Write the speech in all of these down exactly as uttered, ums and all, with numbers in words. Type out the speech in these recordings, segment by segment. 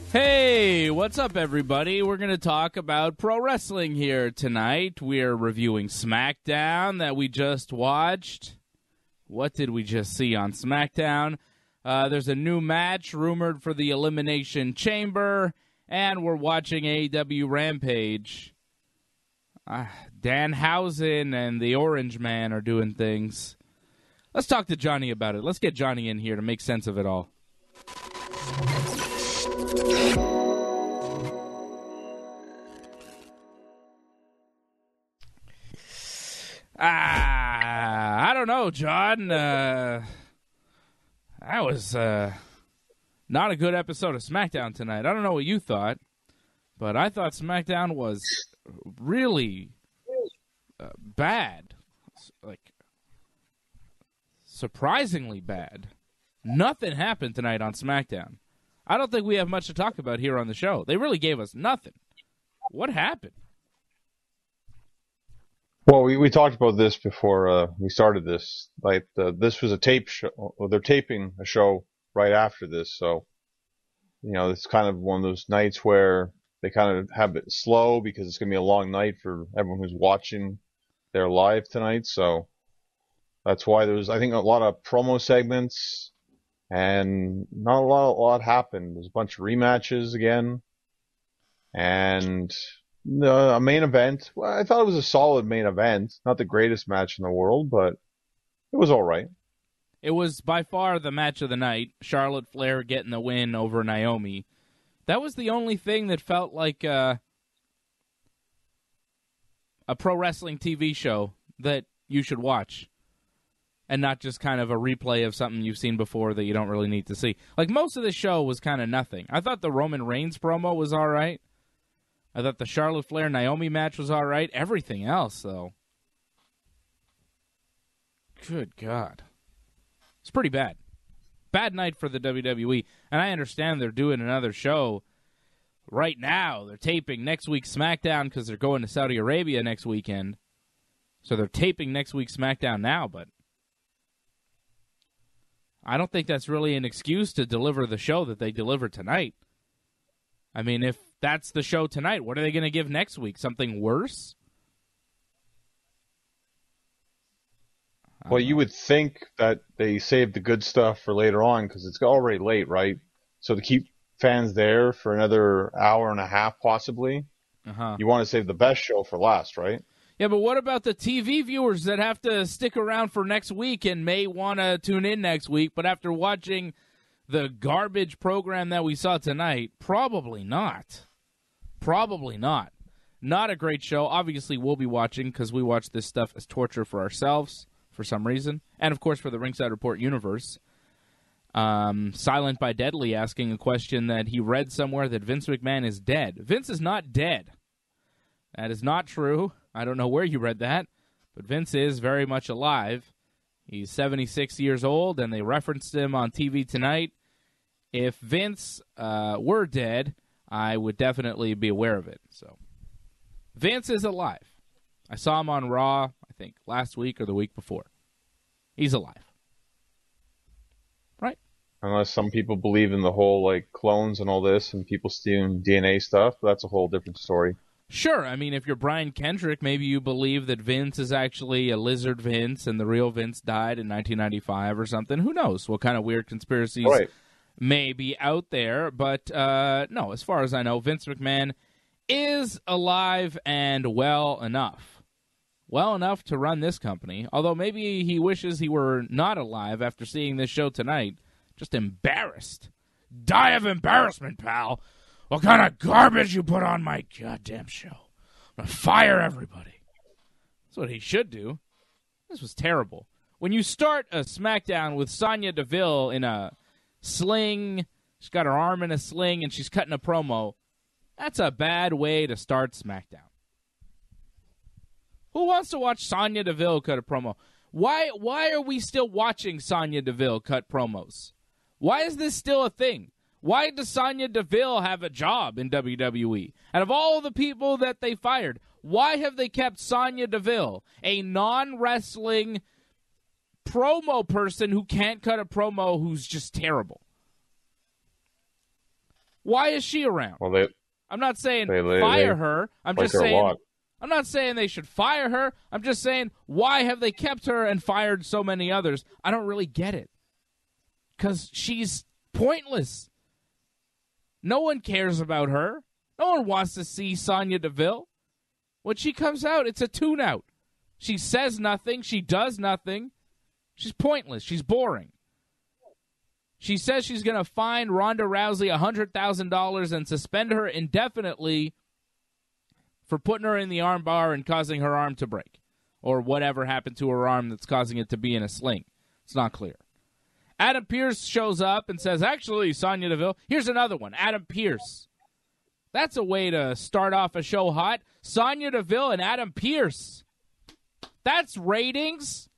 Hey, what's up, everybody? We're going to talk about pro wrestling here tonight. We're reviewing SmackDown that we just watched. What did we just see on SmackDown? Uh, there's a new match rumored for the Elimination Chamber, and we're watching A E W Rampage. Uh, Danhausen and the Orange Man are doing things. Let's talk to Johnny about it. Let's get Johnny in here to make sense of it all. Ah, I don't know, John. Uh, that was uh, not a good episode of SmackDown tonight. I don't know what you thought, but I thought SmackDown was really uh, bad. Like, surprisingly bad. Nothing happened tonight on SmackDown. I don't think we have much to talk about here on the show. They really gave us nothing. What happened? Well, we, we talked about this before uh, we started this. Like, uh, this was a tape show. Well, they're taping a show right after this, so you know it's kind of one of those nights where they kind of have it slow because it's going to be a long night for everyone who's watching their live tonight. So that's why there's, I think, a lot of promo segments, and not a lot. A lot happened. There's a bunch of rematches again, and Uh, a main event. Well, I thought it was a solid main event. Not the greatest match in the world, but it was all right. It was by far the match of the night. Charlotte Flair getting the win over Naomi. That was the only thing that felt like uh, a pro wrestling T V show that you should watch, and not just kind of a replay of something you've seen before that you don't really need to see. Like, most of the show was kind of nothing. I thought the Roman Reigns promo was all right. I thought the Charlotte Flair-Naomi match was all right. Everything else, though. Good God. It's pretty bad. Bad night for the W W E. And I understand they're doing another show right now. They're taping next week's SmackDown because they're going to Saudi Arabia next weekend. So they're taping next week's SmackDown now, but I don't think that's really an excuse to deliver the show that they delivered tonight. I mean, if that's the show tonight, what are they going to give next week? Something worse? Well, you would think that they saved the good stuff for later on because it's already late, right? So to keep fans there for another hour and a half, possibly, uh-huh. You want to save the best show for last, right? Yeah, but what about the T V viewers that have to stick around for next week and may want to tune in next week, but after watching the garbage program that we saw tonight, probably not. Probably not. Not a great show. Obviously, we'll be watching because we watch this stuff as torture for ourselves for some reason. And, of course, for the Ringside Report universe. Um, Silent by Deadly asking a question that he read somewhere that Vince McMahon is dead. Vince is not dead. That is not true. I don't know where you read that. But Vince is very much alive. He's seventy-six years old, and they referenced him on T V tonight. If Vince uh, were dead, I would definitely be aware of it. So, Vince is alive. I saw him on Raw, I think, last week or the week before. He's alive. Right? Unless some people believe in the whole, like, clones and all this and people stealing D N A stuff, that's a whole different story. Sure. I mean, if you're Brian Kendrick, maybe you believe that Vince is actually a lizard Vince and the real Vince died in nineteen ninety-five or something. Who knows what kind of weird conspiracies Right. may be out there. But, uh, no, as far as I know, Vince McMahon is alive and well enough. Well enough to run this company. Although maybe he wishes he were not alive after seeing this show tonight. Just embarrassed. Die of embarrassment, pal. What kind of garbage you put on my goddamn show? I'm going to fire everybody. That's what he should do. This was terrible. When you start a SmackDown with Sonya Deville in a sling, she's got her arm in a sling, and she's cutting a promo, that's a bad way to start SmackDown. Who wants to watch Sonya Deville cut a promo? Why, why are we still watching Sonya Deville cut promos? Why is this still a thing? Why does Sonya Deville have a job in W W E? And of all the people that they fired, why have they kept Sonya Deville, a non-wrestling promo person who can't cut a promo who's just terrible? Why is she around? Well, they. I'm not saying They, they, fire they her. I'm like just her a saying. lot. I'm not saying they should fire her. I'm just saying, why have they kept her and fired so many others? I don't really get it. Because she's pointless. No one cares about her. No one wants to see Sonya Deville. When she comes out, it's a tune-out. She says nothing. She does nothing. She's pointless. She's boring. She says she's going to fine Ronda Rousey one hundred thousand dollars and suspend her indefinitely for putting her in the arm bar and causing her arm to break. Or whatever happened to her arm that's causing it to be in a sling. It's not clear. Adam Pearce shows up and says, actually, Sonya Deville, here's another one, Adam Pearce. That's a way to start off a show hot. Sonya Deville and Adam Pearce. That's ratings.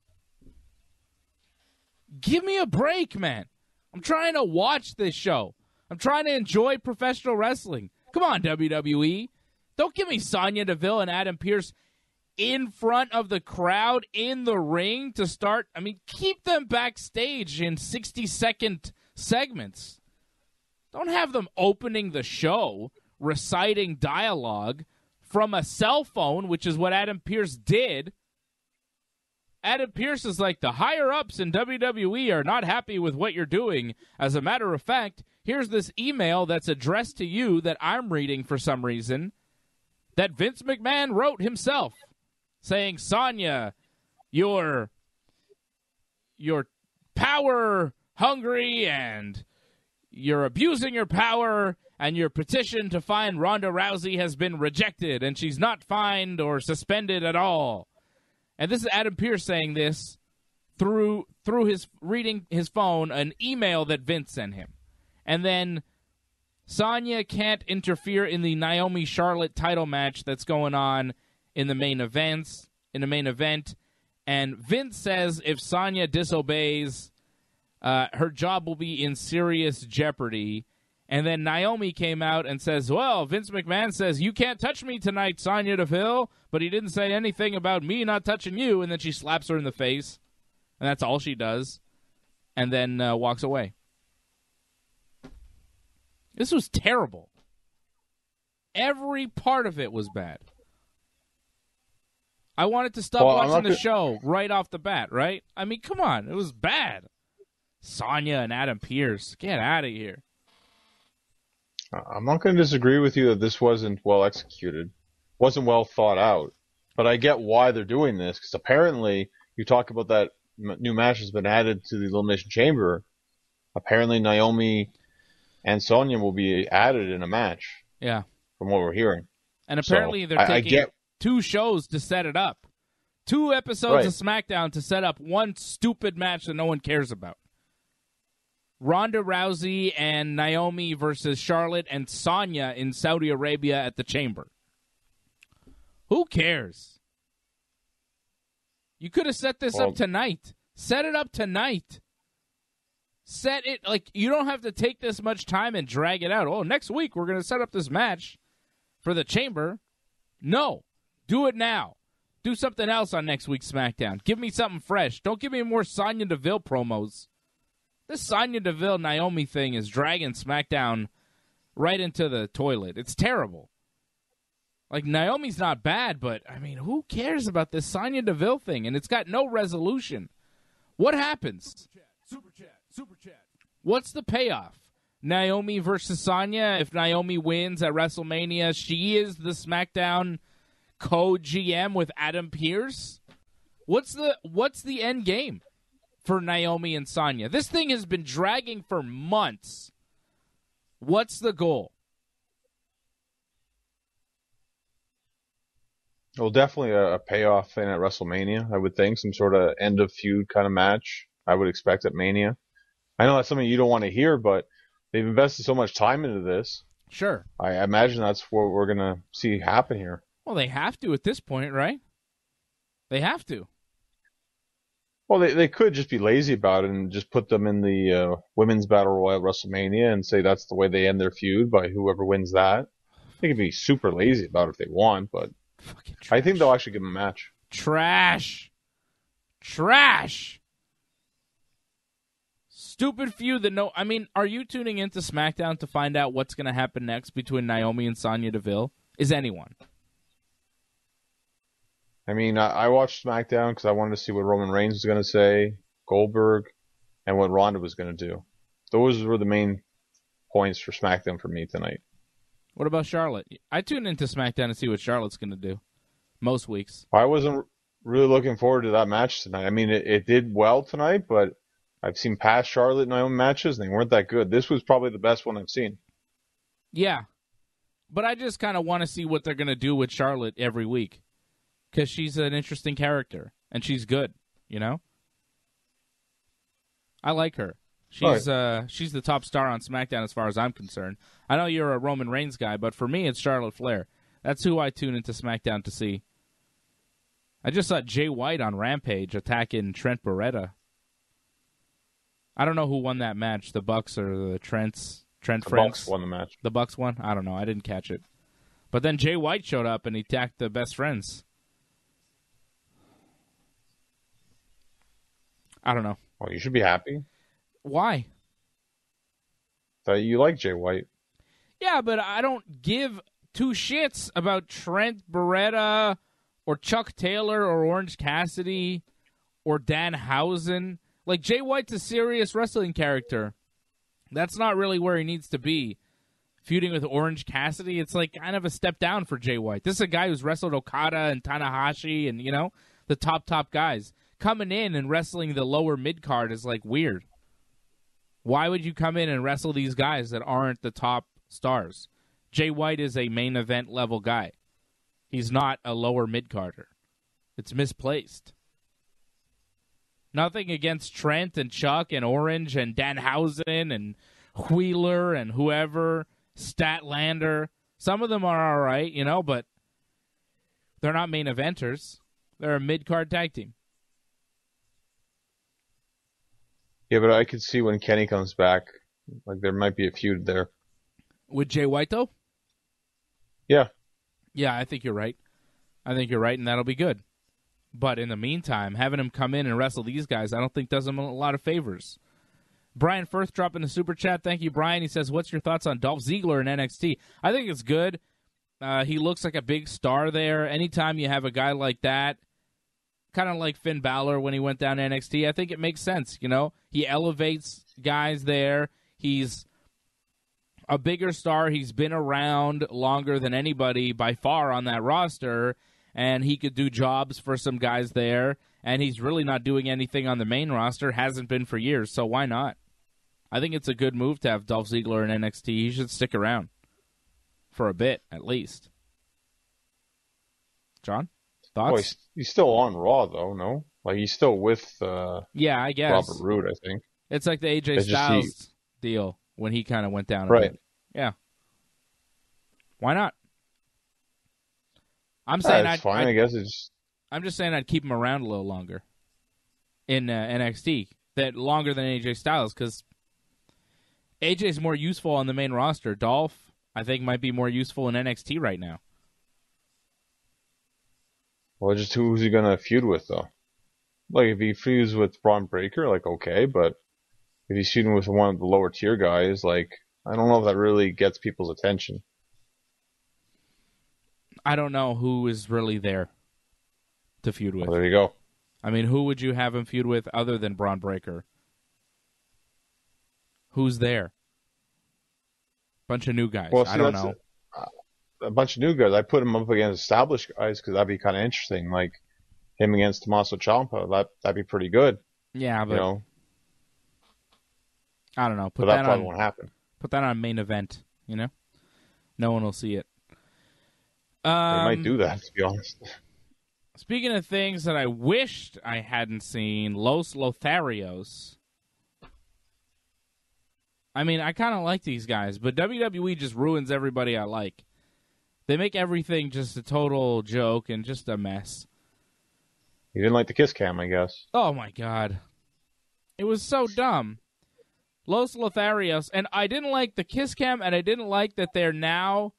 Give me a break, man. I'm trying to watch this show. I'm trying to enjoy professional wrestling. Come on, W W E. Don't give me Sonya Deville and Adam Pearce in front of the crowd in the ring to start. I mean, keep them backstage in sixty-second segments. Don't have them opening the show, reciting dialogue from a cell phone, which is what Adam Pearce did. Adam Pearce is like, the higher-ups in W W E are not happy with what you're doing. As a matter of fact, here's this email that's addressed to you that I'm reading for some reason that Vince McMahon wrote himself, saying, Sonya, you're, you're power-hungry and you're abusing your power, and your petition to fine Ronda Rousey has been rejected, and she's not fined or suspended at all. And this is Adam Pearce saying this through through his reading his phone, an email that Vince sent him. And then Sonya can't interfere in the Naomi Charlotte title match that's going on in the main events, in the main event. And Vince says if Sonya disobeys, uh, her job will be in serious jeopardy. And then Naomi came out and says, well, Vince McMahon says, you can't touch me tonight, Sonya Deville, but he didn't say anything about me not touching you. And then she slaps her in the face, and that's all she does, and then uh, walks away. This was terrible. Every part of it was bad. I wanted to stop well, watching the gonna... show right off the bat, right? I mean, come on. It was bad. Sonya and Adam Pearce, get out of here. I'm not going to disagree with you that this wasn't well executed, wasn't well thought out, but I get why they're doing this, because apparently, you talk about that m- new match has been added to the Elimination Chamber. Apparently, Naomi and Sonya will be added in a match. Yeah. From what we're hearing. And apparently, so, they're I, taking I get... two shows to set it up. Two episodes right. of SmackDown to set up one stupid match that no one cares about. Ronda Rousey and Naomi versus Charlotte and Sonya in Saudi Arabia at the Chamber. Who cares? You could have set this well, up tonight. Set it up tonight. Set it, like, you don't have to take this much time and drag it out. Oh, next week we're going to set up this match for the Chamber. No. Do it now. Do something else on next week's SmackDown. Give me something fresh. Don't give me more Sonya Deville promos. This Sonya Deville Naomi thing is dragging SmackDown right into the toilet. It's terrible. Like, Naomi's not bad, but, I mean, who cares about this Sonya Deville thing? And it's got no resolution. What happens? Super chat, super chat, super chat. What's the payoff? Naomi versus Sonya. If Naomi wins at WrestleMania, she is the SmackDown co-G M with Adam Pearce. What's the what's the end game for Naomi and Sonya? This thing has been dragging for months. What's the goal? Well, definitely a, a payoff thing at WrestleMania, I would think. Some sort of end of feud kind of match I would expect at Mania. I know that's something you don't want to hear, but they've invested so much time into this. Sure. I imagine that's what we're going to see happen here. Well, they have to at this point, right? They have to. Well, they they could just be lazy about it and just put them in the uh, Women's Battle Royal at WrestleMania and say that's the way they end their feud by whoever wins that. They could be super lazy about it if they want, but I think they'll actually give them a match. Trash. Trash. stupid feud that no. I mean, are you tuning into SmackDown to find out what's going to happen next between Naomi and Sonya Deville? Is anyone? I mean, I, I watched SmackDown because I wanted to see what Roman Reigns was going to say, Goldberg, and what Ronda was going to do. Those were the main points for SmackDown for me tonight. What about Charlotte? I tune into SmackDown to see what Charlotte's going to do most weeks. I wasn't really looking forward to that match tonight. I mean, it, it did well tonight, but I've seen past Charlotte and Naomi matches, and they weren't that good. This was probably the best one I've seen. Yeah. But I just kind of want to see what they're going to do with Charlotte every week. Because she's an interesting character, and she's good, you know? I like her. She's right. uh, she's the top star on SmackDown as far as I'm concerned. I know you're a Roman Reigns guy, but for me, it's Charlotte Flair. That's who I tune into SmackDown to see. I just saw Jay White on Rampage attacking Trent Beretta. I don't know who won that match, the Bucks or the Trents. Trent The friends. Bucks won the match. The Bucks won? I don't know. I didn't catch it. But then Jay White showed up and he attacked the best friends. I don't know. Well, you should be happy Why? that you like Jay White. Yeah, but I don't give two shits about Trent Beretta or Chuck Taylor or Orange Cassidy or Danhausen. Like, Jay White's a serious wrestling character. That's not really where he needs to be. Feuding with Orange Cassidy, it's like kind of a step down for Jay White. This is a guy who's wrestled Okada and Tanahashi and, you know, the top, top guys. Coming in and wrestling the lower mid-card is, like, weird. Why would you come in and wrestle these guys that aren't the top stars? Jay White is a main event level guy. He's not a lower mid-carder. It's misplaced. Nothing against Trent and Chuck and Orange and Danhausen and Wheeler and whoever, Statlander. Some of them are all right, you know, but they're not main eventers. They're a mid-card tag team. Yeah, but I could see when Kenny comes back, like there might be a feud there. With Jay White, though? Yeah. Yeah, I think you're right. I think you're right, and that'll be good. But in the meantime, having him come in and wrestle these guys, I don't think does him a lot of favors. Brian Firth dropping the super chat. Thank you, Brian. He says, what's your thoughts on Dolph Ziggler in N X T? I think it's good. Uh, he looks like a big star there. Anytime you have a guy like that, kind of like Finn Balor when he went down to N X T, I think it makes sense, you know? He elevates guys there. He's a bigger star. He's been around longer than anybody by far on that roster, and he could do jobs for some guys there, and he's really not doing anything on the main roster, hasn't been for years, so why not? I think it's a good move to have Dolph Ziggler in N X T. He should stick around for a bit, at least. John, thoughts? Well, he's, he's still on Raw, though, no? Like, he's still with uh, yeah, I guess. Robert Roode, I think. It's like the A J It's just Styles deal when he kind of went down a Right. bit. Yeah. Why not? I'm saying Yeah, I'd, it's fine. I'd, I guess it's I'm just saying I'd keep him around a little longer in uh, N X T, that longer than A J Styles, because A J's more useful on the main roster. Dolph, I think, might be more useful in N X T right now. well, just who's he gonna feud with though? Like if he feuds with Braun Breaker, like okay, but if he's feuding with one of the lower tier guys, like I don't know if that really gets people's attention. I don't know who is really there to feud with. Well, there you go. I mean, who would you have him feud with other than Braun Breaker? Who's there? Bunch of new guys. Well, see, I don't that's know. A, a bunch of new guys. I put him up against established guys because that'd be kind of interesting. Like him against Tommaso Ciampa, that that'd be pretty good. Yeah, but You know, I don't know. Put but that that probably on. won't happen. Put that on main event. You know, no one will see it. They Um, might do that, to be honest. Speaking of things that I wished I hadn't seen, Los Lotharios. I mean, I kind of like these guys, but W W E just ruins everybody I like. They make everything just a total joke and just a mess. You didn't like the kiss cam, I guess. Oh, my God. It was so dumb. Los Lotharios, and I didn't like the kiss cam, and I didn't like that they're now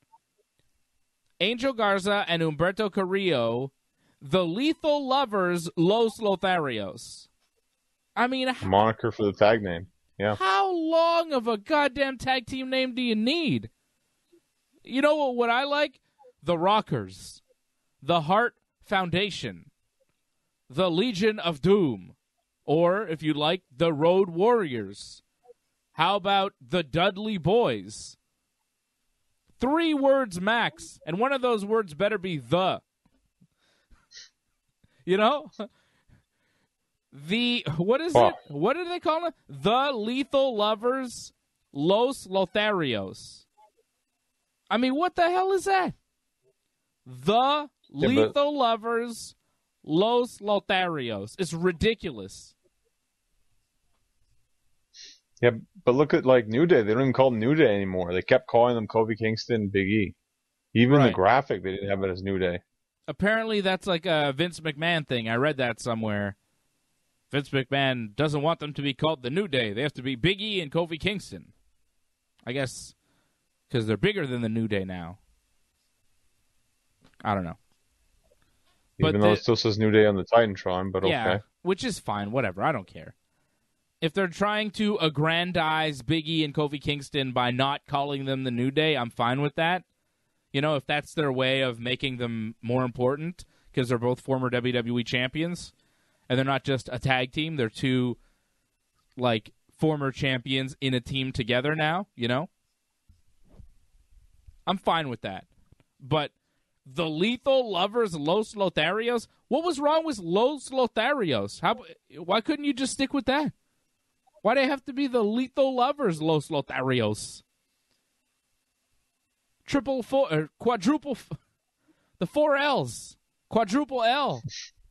Angel Garza and Humberto Carrillo, the Lethal Lovers Los Lotharios. I mean, A moniker for the tag name. Yeah. how long of a goddamn tag team name do you need? You know what, what I like? The Rockers, the Hart Foundation, the Legion of Doom, or, if you like, the Road Warriors. How about the Dudley Boys? Three words max, and one of those words better be the. You know? The, what is Oh. it? What do they call it? The Lethal Lovers, Los Lotharios. I mean, what the hell is that? The Yeah, but- Lethal Lovers, Los Lotharios. It's ridiculous. Yeah, but look at like New Day. They don't even call them New Day anymore. They kept calling them Kofi Kingston and Big E. Even Right. the graphic, they didn't have it as New Day. Apparently, that's like a Vince McMahon thing. I read that somewhere. Vince McMahon doesn't want them to be called the New Day. They have to be Big E and Kofi Kingston. I guess because they're bigger than the New Day now. I don't know. But Even the- though it still says New Day on the Titantron, but Yeah, okay. which is fine. Whatever. I don't care. If they're trying to aggrandize Big E and Kofi Kingston by not calling them the New Day, I'm fine with that. You know, if that's their way of making them more important, because they're both former W W E champions, and they're not just a tag team, they're two, like, former champions in a team together now, you know? I'm fine with that. But the Lethal Lovers, Los Lotharios, what was wrong with Los Lotharios? How, why couldn't you just stick with that? Why do they have to be the Lethal Lovers, Los Lotharios? Triple four, or quadruple, f- the four L's, quadruple L.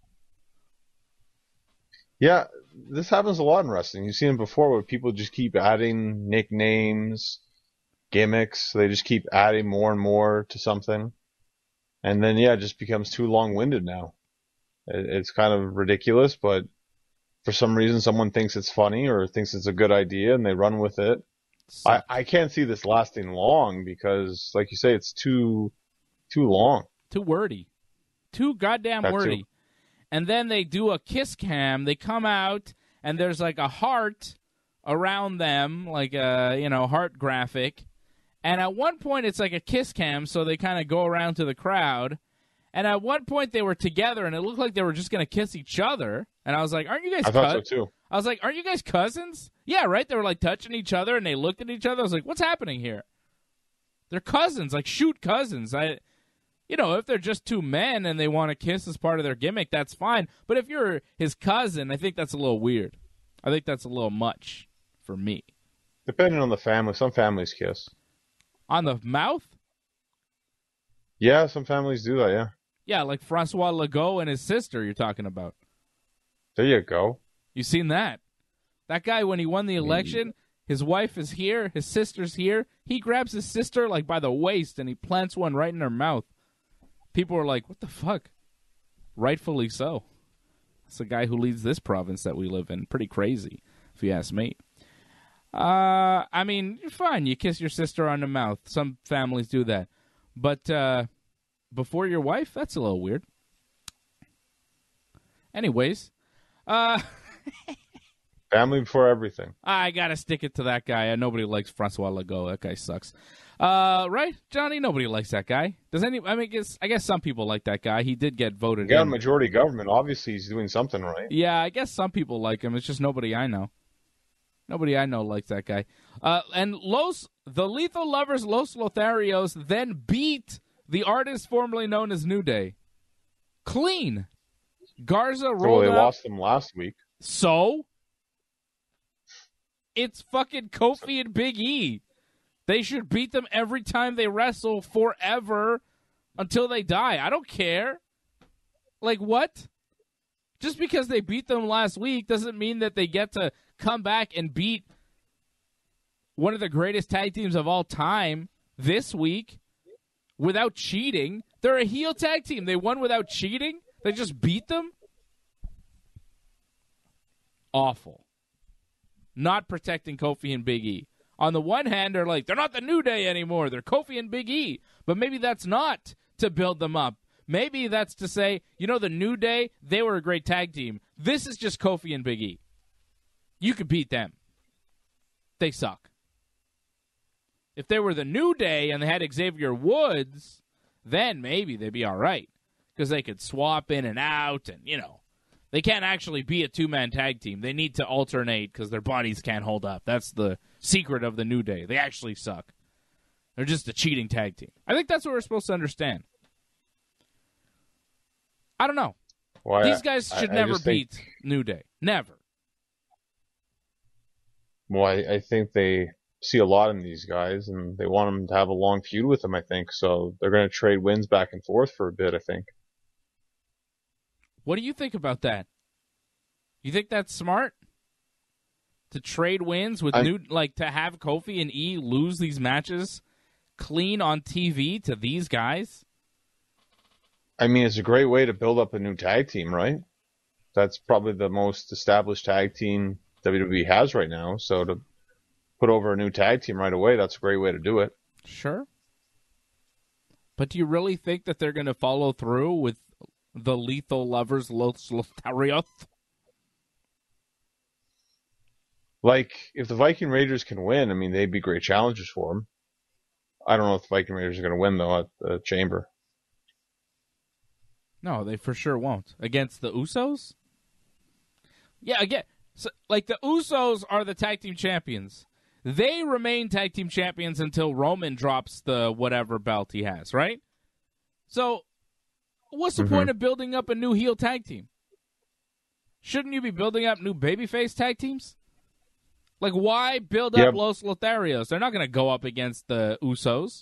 Yeah, this happens a lot in wrestling. You've seen it before where people just keep adding nicknames, gimmicks. They just keep adding more and more to something. And then, yeah, it just becomes too long-winded now. It, it's kind of ridiculous, but for some reason someone thinks it's funny or thinks it's a good idea and they run with it. I, I can't see this lasting long because, like you say, it's too too long. Too wordy. Too goddamn That too. wordy. And then they do a kiss cam. They come out, and there's like a heart around them, like a, you know, heart graphic. And at one point, it's like a kiss cam, so they kind of go around to the crowd. And at one point, they were together, and it looked like they were just going to kiss each other. And I was like, aren't you guys I thought cous- so too. I was like, aren't you guys cousins? Yeah, right? They were like touching each other, and they looked at each other. I was like, what's happening here? They're cousins, like shoot cousins. I, you know, if they're just two men and they want to kiss as part of their gimmick, that's fine. But if you're his cousin, I think that's a little weird. I think that's a little much for me. Depending on the family, some families kiss. On the mouth? Yeah, some families do that, yeah. Yeah, like Francois Legault and his sister you're talking about. There you go. You seen that? That guy, when he won the election, his wife is here, his sister's here. He grabs his sister like by the waist and he plants one right in her mouth. People are like, what the fuck? Rightfully so. It's the guy who leads this province that we live in. Pretty crazy, if you ask me. Uh, I mean, you're fine. You kiss your sister on the mouth. Some families do that. But uh, before your wife, that's a little weird. Anyways, uh... Family before everything. I gotta stick it to that guy. Nobody likes Francois Legault. That guy sucks. Uh, right, Johnny? Nobody likes that guy. Does any? I mean, I guess, I guess some people like that guy. He did get voted He got a in. majority government. Obviously, he's doing something right. Yeah, I guess some people like him. It's just nobody I know. Nobody I know likes that guy. Uh, and Los, the Lethal Lovers, Los Lotharios, then beat the artist formerly known as New Day. Clean. Garza rolled Well, they out. lost them last week. So? It's fucking Kofi and Big E. They should beat them every time they wrestle forever until they die. I don't care. Like, what? Just because they beat them last week doesn't mean that they get to come back and beat one of the greatest tag teams of all time this week without cheating. They're a heel tag team. They won without cheating? They just beat them? Awful. Not protecting Kofi and Big E. On the one hand, they're like, they're not the New Day anymore. They're Kofi and Big E. But maybe that's not to build them up. Maybe that's to say, you know, the New Day, they were a great tag team. This is just Kofi and Big E. you could beat them. They suck. If they were the New Day and they had Xavier Woods, then maybe they'd be all right because they could swap in and out, and, you know, they can't actually be a two-man tag team. They need to alternate because their bodies can't hold up. That's the secret of the New Day. They actually suck. They're just a cheating tag team. I think that's what we're supposed to understand. I don't know. Well, These I- guys should I- I never just think- beat New Day. Never. Well, I, I think they see a lot in these guys, and they want them to have a long feud with them, I think. So they're going to trade wins back and forth for a bit, I think. What do you think about that? You think that's smart? To trade wins with I- new, like to have Kofi and E lose these matches clean on T V to these guys? I mean, it's a great way to build up a new tag team, right? That's probably the most established tag team W W E has right now. So to put over a new tag team right away, that's a great way to do it. Sure. But do you really think that they're going to follow through with the Lethal Lovers, Los Lotharios? Like, if the Viking Raiders can win, I mean, they'd be great challengers for them. I don't know if the Viking Raiders are going to win, though, at the Chamber. No, they for sure won't. Against the Usos? Yeah, again, so, like the Usos are the tag team champions. They remain tag team champions until Roman drops the whatever belt he has, right? So, what's the Mhm. point of building up a new heel tag team? Shouldn't you be building up new babyface tag teams? Like, why build up Yep. Los Lotharios? They're not going to go up against the Usos.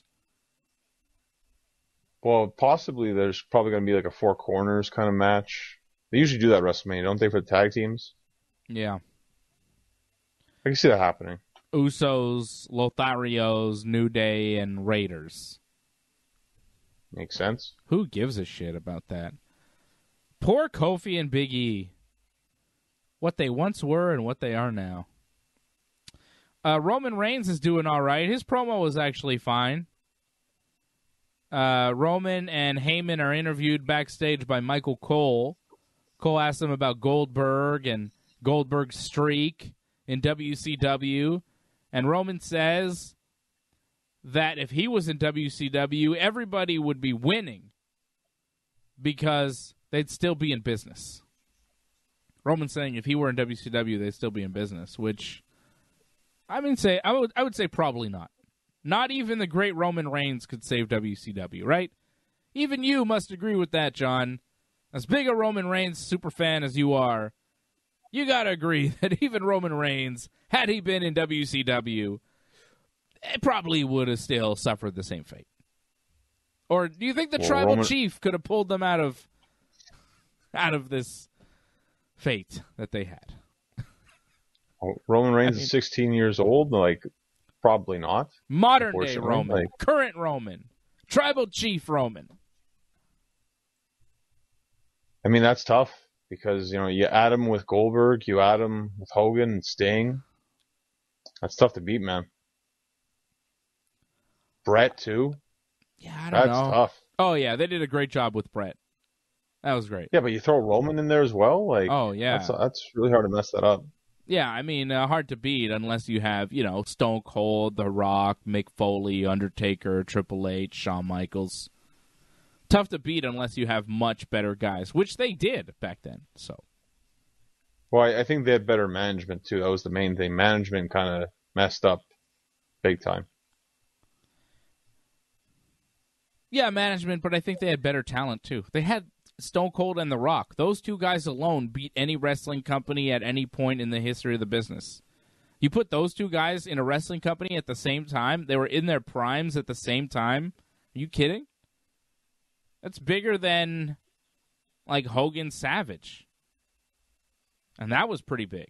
Well, possibly there's probably going to be like a four corners kind of match. They usually do that at WrestleMania, don't they, for the tag teams? Yeah. I can see that happening. Usos, Lotharios, New Day, and Raiders. Makes sense. Who gives a shit about that? Poor Kofi and Big E. What they once were and what they are now. Uh, Roman Reigns is doing all right. His promo was actually fine. Uh, Roman and Heyman are interviewed backstage by Michael Cole. Cole asks him about Goldberg and Goldberg's streak in W C W. And Roman says that if he was in W C W, everybody would be winning because they'd still be in business. Roman's saying if he were in W C W, they'd still be in business, which I mean, say I would I would say probably not. Not even the great Roman Reigns could save W C W, right? Even you must agree with that, John. As big a Roman Reigns superfan as you are, you got to agree that even Roman Reigns, had he been in W C W, it probably would have still suffered the same fate. Or do you think the Well, tribal Roman- chief could have pulled them out of out of this fate that they had? Oh, Roman Reigns I mean- is sixteen years old. Like, probably not. Modern day Unfortunately, Roman, like- current Roman, tribal chief Roman. I mean, that's tough because, you know, you add him with Goldberg, you add him with Hogan and Sting. That's tough to beat, man. Brett, too. Yeah, I don't That's know. tough. Oh yeah, they did a great job with Brett. That was great. Yeah, but you throw Roman in there as well? Like, Oh yeah, that's, that's really hard to mess that up. yeah. I mean, uh, hard to beat unless you have you know Stone Cold, The Rock, Mick Foley, Undertaker, Triple H, Shawn Michaels. Tough to beat unless you have much better guys, which they did back then. So Well, I, I think they had better management, too. That was the main thing. Management kind of messed up big time. yeah, management, but I think they had better talent too. They had Stone Cold and The Rock. Those two guys alone beat any wrestling company at any point in the history of the business. You put those two guys in a wrestling company at the same time, they were in their primes at the same time. Are you kidding? That's bigger than like Hogan Savage. And that was pretty big.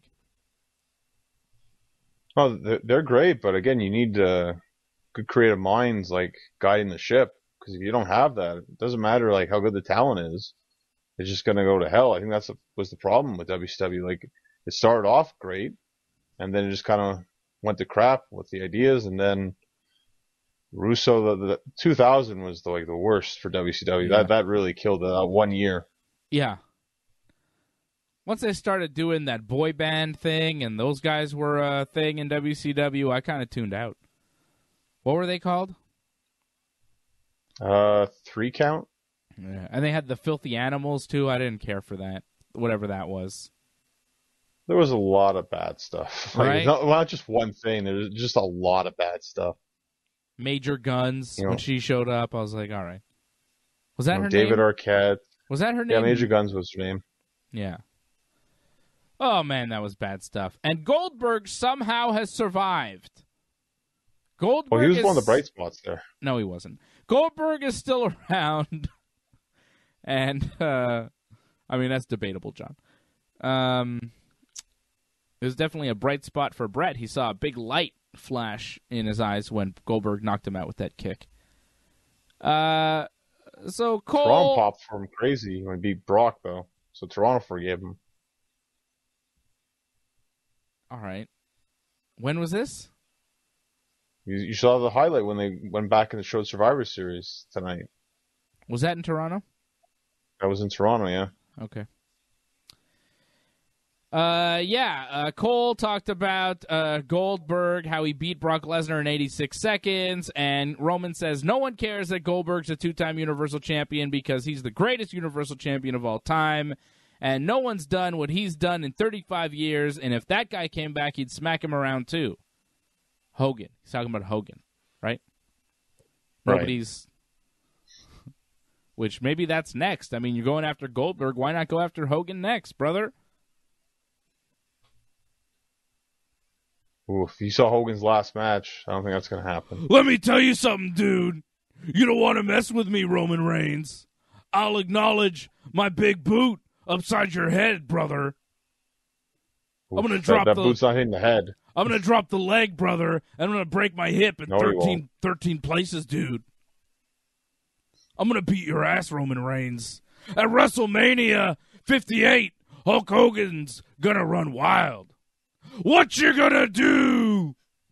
Oh, they're, they're great, but again, you need uh, good creative minds like guiding the ship. Because if you don't have that, it doesn't matter like how good the talent is. It's just gonna go to hell. I think that's the, was the problem with W C W. Like, it started off great, and then it just kind of went to crap with the ideas. And then Russo, the, the two thousand was the, like the worst for W C W. Yeah. That that really killed it. That one year. Yeah. once they started doing that boy band thing and those guys were a thing in W C W, I kind of tuned out. What were they called? Uh, three count? Yeah. And they had the Filthy Animals, too. I didn't care for that, whatever that was. There was a lot of bad stuff. Like, Right? not, not just one thing. There's just a lot of bad stuff. Major Guns, You know, when she showed up, I was like, all right. Was that you know, her David name? Arquette. Was that her Yeah, name? Major Guns was her name. Yeah. Oh, man, that was bad stuff. And Goldberg somehow has survived. Goldberg Well, he was is... one of the bright spots there. No, he wasn't. Goldberg is still around. and, uh, I mean, that's debatable, John. Um, it was definitely a bright spot for Brett. He saw a big light flash in his eyes when Goldberg knocked him out with that kick. Uh, so Cole... Toronto popped for him crazy when he beat Brock, though. So Toronto forgave him. All right. When was this? You, you saw the highlight when they went back and showed Survivor Series tonight. Was that in Toronto? That was in Toronto, yeah. Okay. Uh, yeah, uh, Cole talked about uh, Goldberg, how he beat Brock Lesnar in eighty-six seconds, and Roman says no one cares that Goldberg's a two-time Universal Champion because he's the greatest Universal Champion of all time, and no one's done what he's done in thirty-five years, and if that guy came back, he'd smack him around too. Hogan. He's talking about Hogan, right? Right. Nobody's... Which maybe that's next. I mean, you're going after Goldberg. Why not go after Hogan next, brother? Oof, you saw Hogan's last match. I don't think that's going to happen. Let me tell you something, dude. You don't want to mess with me, Roman Reigns. I'll acknowledge my big boot upside your head, brother. Oof, I'm gonna that, drop that the- boot's not hitting the head. I'm going to drop the leg, brother, and I'm going to break my hip in No, you thirteen, thirteen places, dude. I'm going to beat your ass, Roman Reigns. At WrestleMania fifty-eight, Hulk Hogan's going to run wild. What you going to do?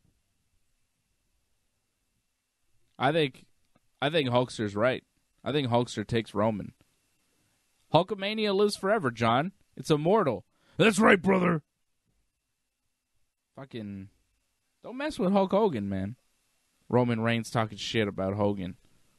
I think I think Hulkster's right. I think Hulkster takes Roman. Hulkamania lives forever, John. It's immortal. That's right, brother. Fucking don't mess with Hulk Hogan, man. Roman Reigns talking shit about Hogan.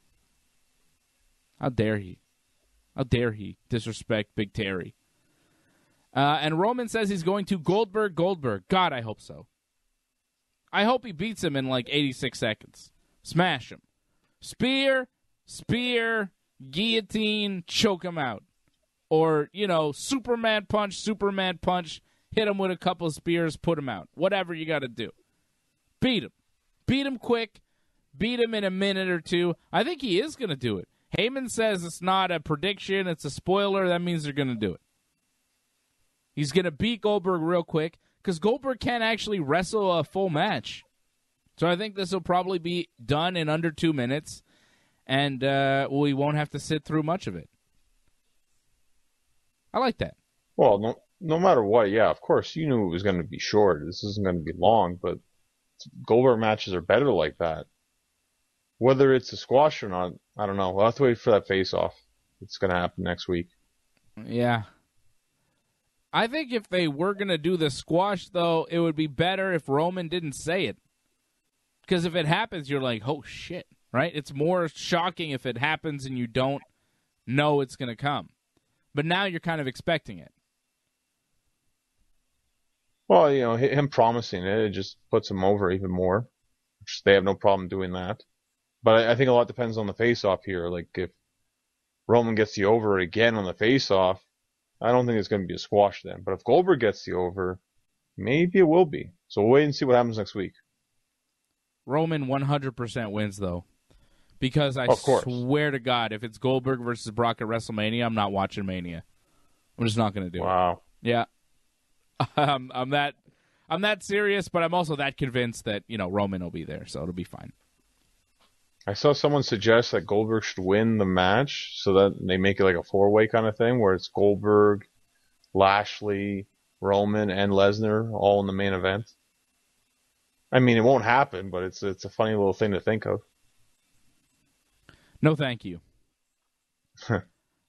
How dare he? How dare he disrespect Big Terry? Uh, and Roman says he's going to Goldberg, Goldberg. God, I hope so. I hope he beats him in like eighty-six seconds. Smash him. Spear, spear, guillotine, choke him out. Or, you know, Superman punch, Superman punch, hit him with a couple of spears, put him out. Whatever you got to do. Beat him. Beat him quick. Beat him in a minute or two. I think he is going to do it. Heyman says it's not a prediction, it's a spoiler. That means they're going to do it. He's going to beat Goldberg real quick because Goldberg can't actually wrestle a full match. So I think this will probably be done in under two minutes, and uh, we won't have to sit through much of it. I like that. Well, no, no matter what, yeah, of course, you knew it was going to be short. This isn't going to be long, but Goldberg matches are better like that. Whether it's a squash or not, I don't know. We'll have to wait for that face-off. It's going to happen next week. Yeah. I think if they were going to do the squash, though, it would be better if Roman didn't say it. Because if it happens, you're like, oh, shit, right? It's more shocking if it happens and you don't know it's going to come. But now you're kind of expecting it. Well, you know, him promising it, it just puts him over even more. Which they have no problem doing that. But I think a lot depends on the face-off here. Like, if Roman gets the over again on the face-off, I don't think it's going to be a squash then. But if Goldberg gets the over, maybe it will be. So we'll wait and see what happens next week. Roman one hundred percent wins, though. Because I Of course. swear to God, if it's Goldberg versus Brock at WrestleMania, I'm not watching Mania. I'm just not going to do Wow. it. Yeah. Um, I'm that I'm that serious, but I'm also that convinced that, you know, Roman will be there, so it'll be fine. I saw someone suggest that Goldberg should win the match so that they make it like a four-way kind of thing where it's Goldberg, Lashley, Roman, and Lesnar all in the main event. I mean, it won't happen, but it's it's a funny little thing to think of. No, thank you.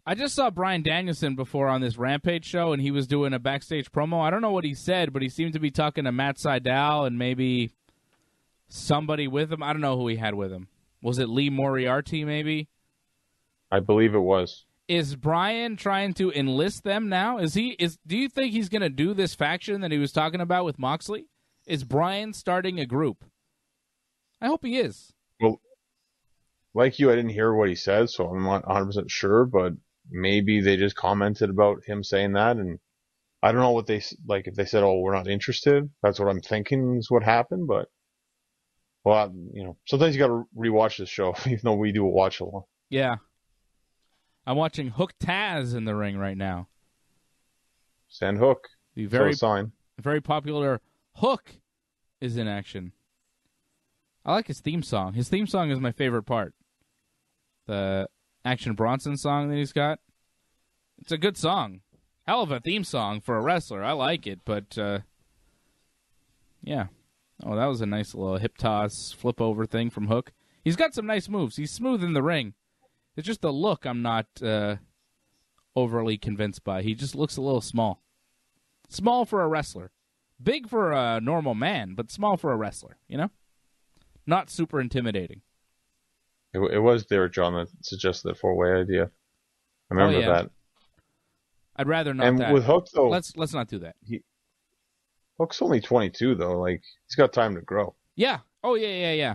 I just saw Bryan Danielson before on this Rampage show, and he was doing a backstage promo. I don't know what he said, but he seemed to be talking to Matt Sydal and maybe somebody with him. I don't know who he had with him. Was it Lee Moriarty, maybe? I believe it was. Is Bryan trying to enlist them now? Is he? Is do you think he's going to do this faction that he was talking about with Moxley? Is Bryan starting a group? I hope he is. Well, like you, I didn't hear what he said, so I'm not one hundred percent sure, but maybe they just commented about him saying that, and I don't know what they, like, if they said, oh, we're not interested. That's what I'm thinking is what happened, but, well, you know, sometimes you got to rewatch this show, even though we do watch a lot. Yeah. I'm watching Hook Taz in the ring right now. Send Hook. The very, sign. very popular Hook is in action. I like his theme song. His theme song is my favorite part. The Action Bronson song that he's got. It's a good song. Hell of a theme song for a wrestler. I like it, but uh, yeah. Oh, that was a nice little hip toss, flip over thing from Hook. He's got some nice moves. He's smooth in the ring. It's just the look I'm not uh, overly convinced by. He just looks a little small. Small for a wrestler. Big for a normal man, but small for a wrestler, you know? Not super intimidating. It, it was Derek John that suggested the four-way idea. I remember oh, yeah. that. I'd rather not and that. with Hook, though... Let's let's not do that. He, Hook's only twenty-two, though. Like, he's got time to grow. Yeah. Oh, yeah, yeah, yeah.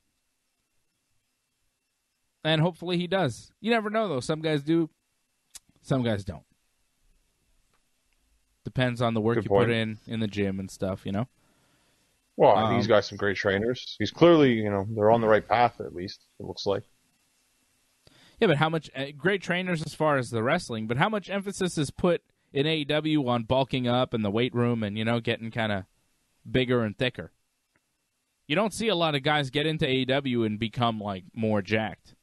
And hopefully he does. You never know, though. Some guys do. Some guys don't. Depends on the work Good you point. put in in the gym and stuff, you know? Well, I think Um, he's got some great trainers. He's clearly, you know, they're on the right path, at least, it looks like. Yeah, but how much... Uh, great trainers as far as the wrestling, but how much emphasis is put in A E W on bulking up in the weight room and, you know, getting kind of bigger and thicker? You don't see a lot of guys get into A E W and become, like, more jacked.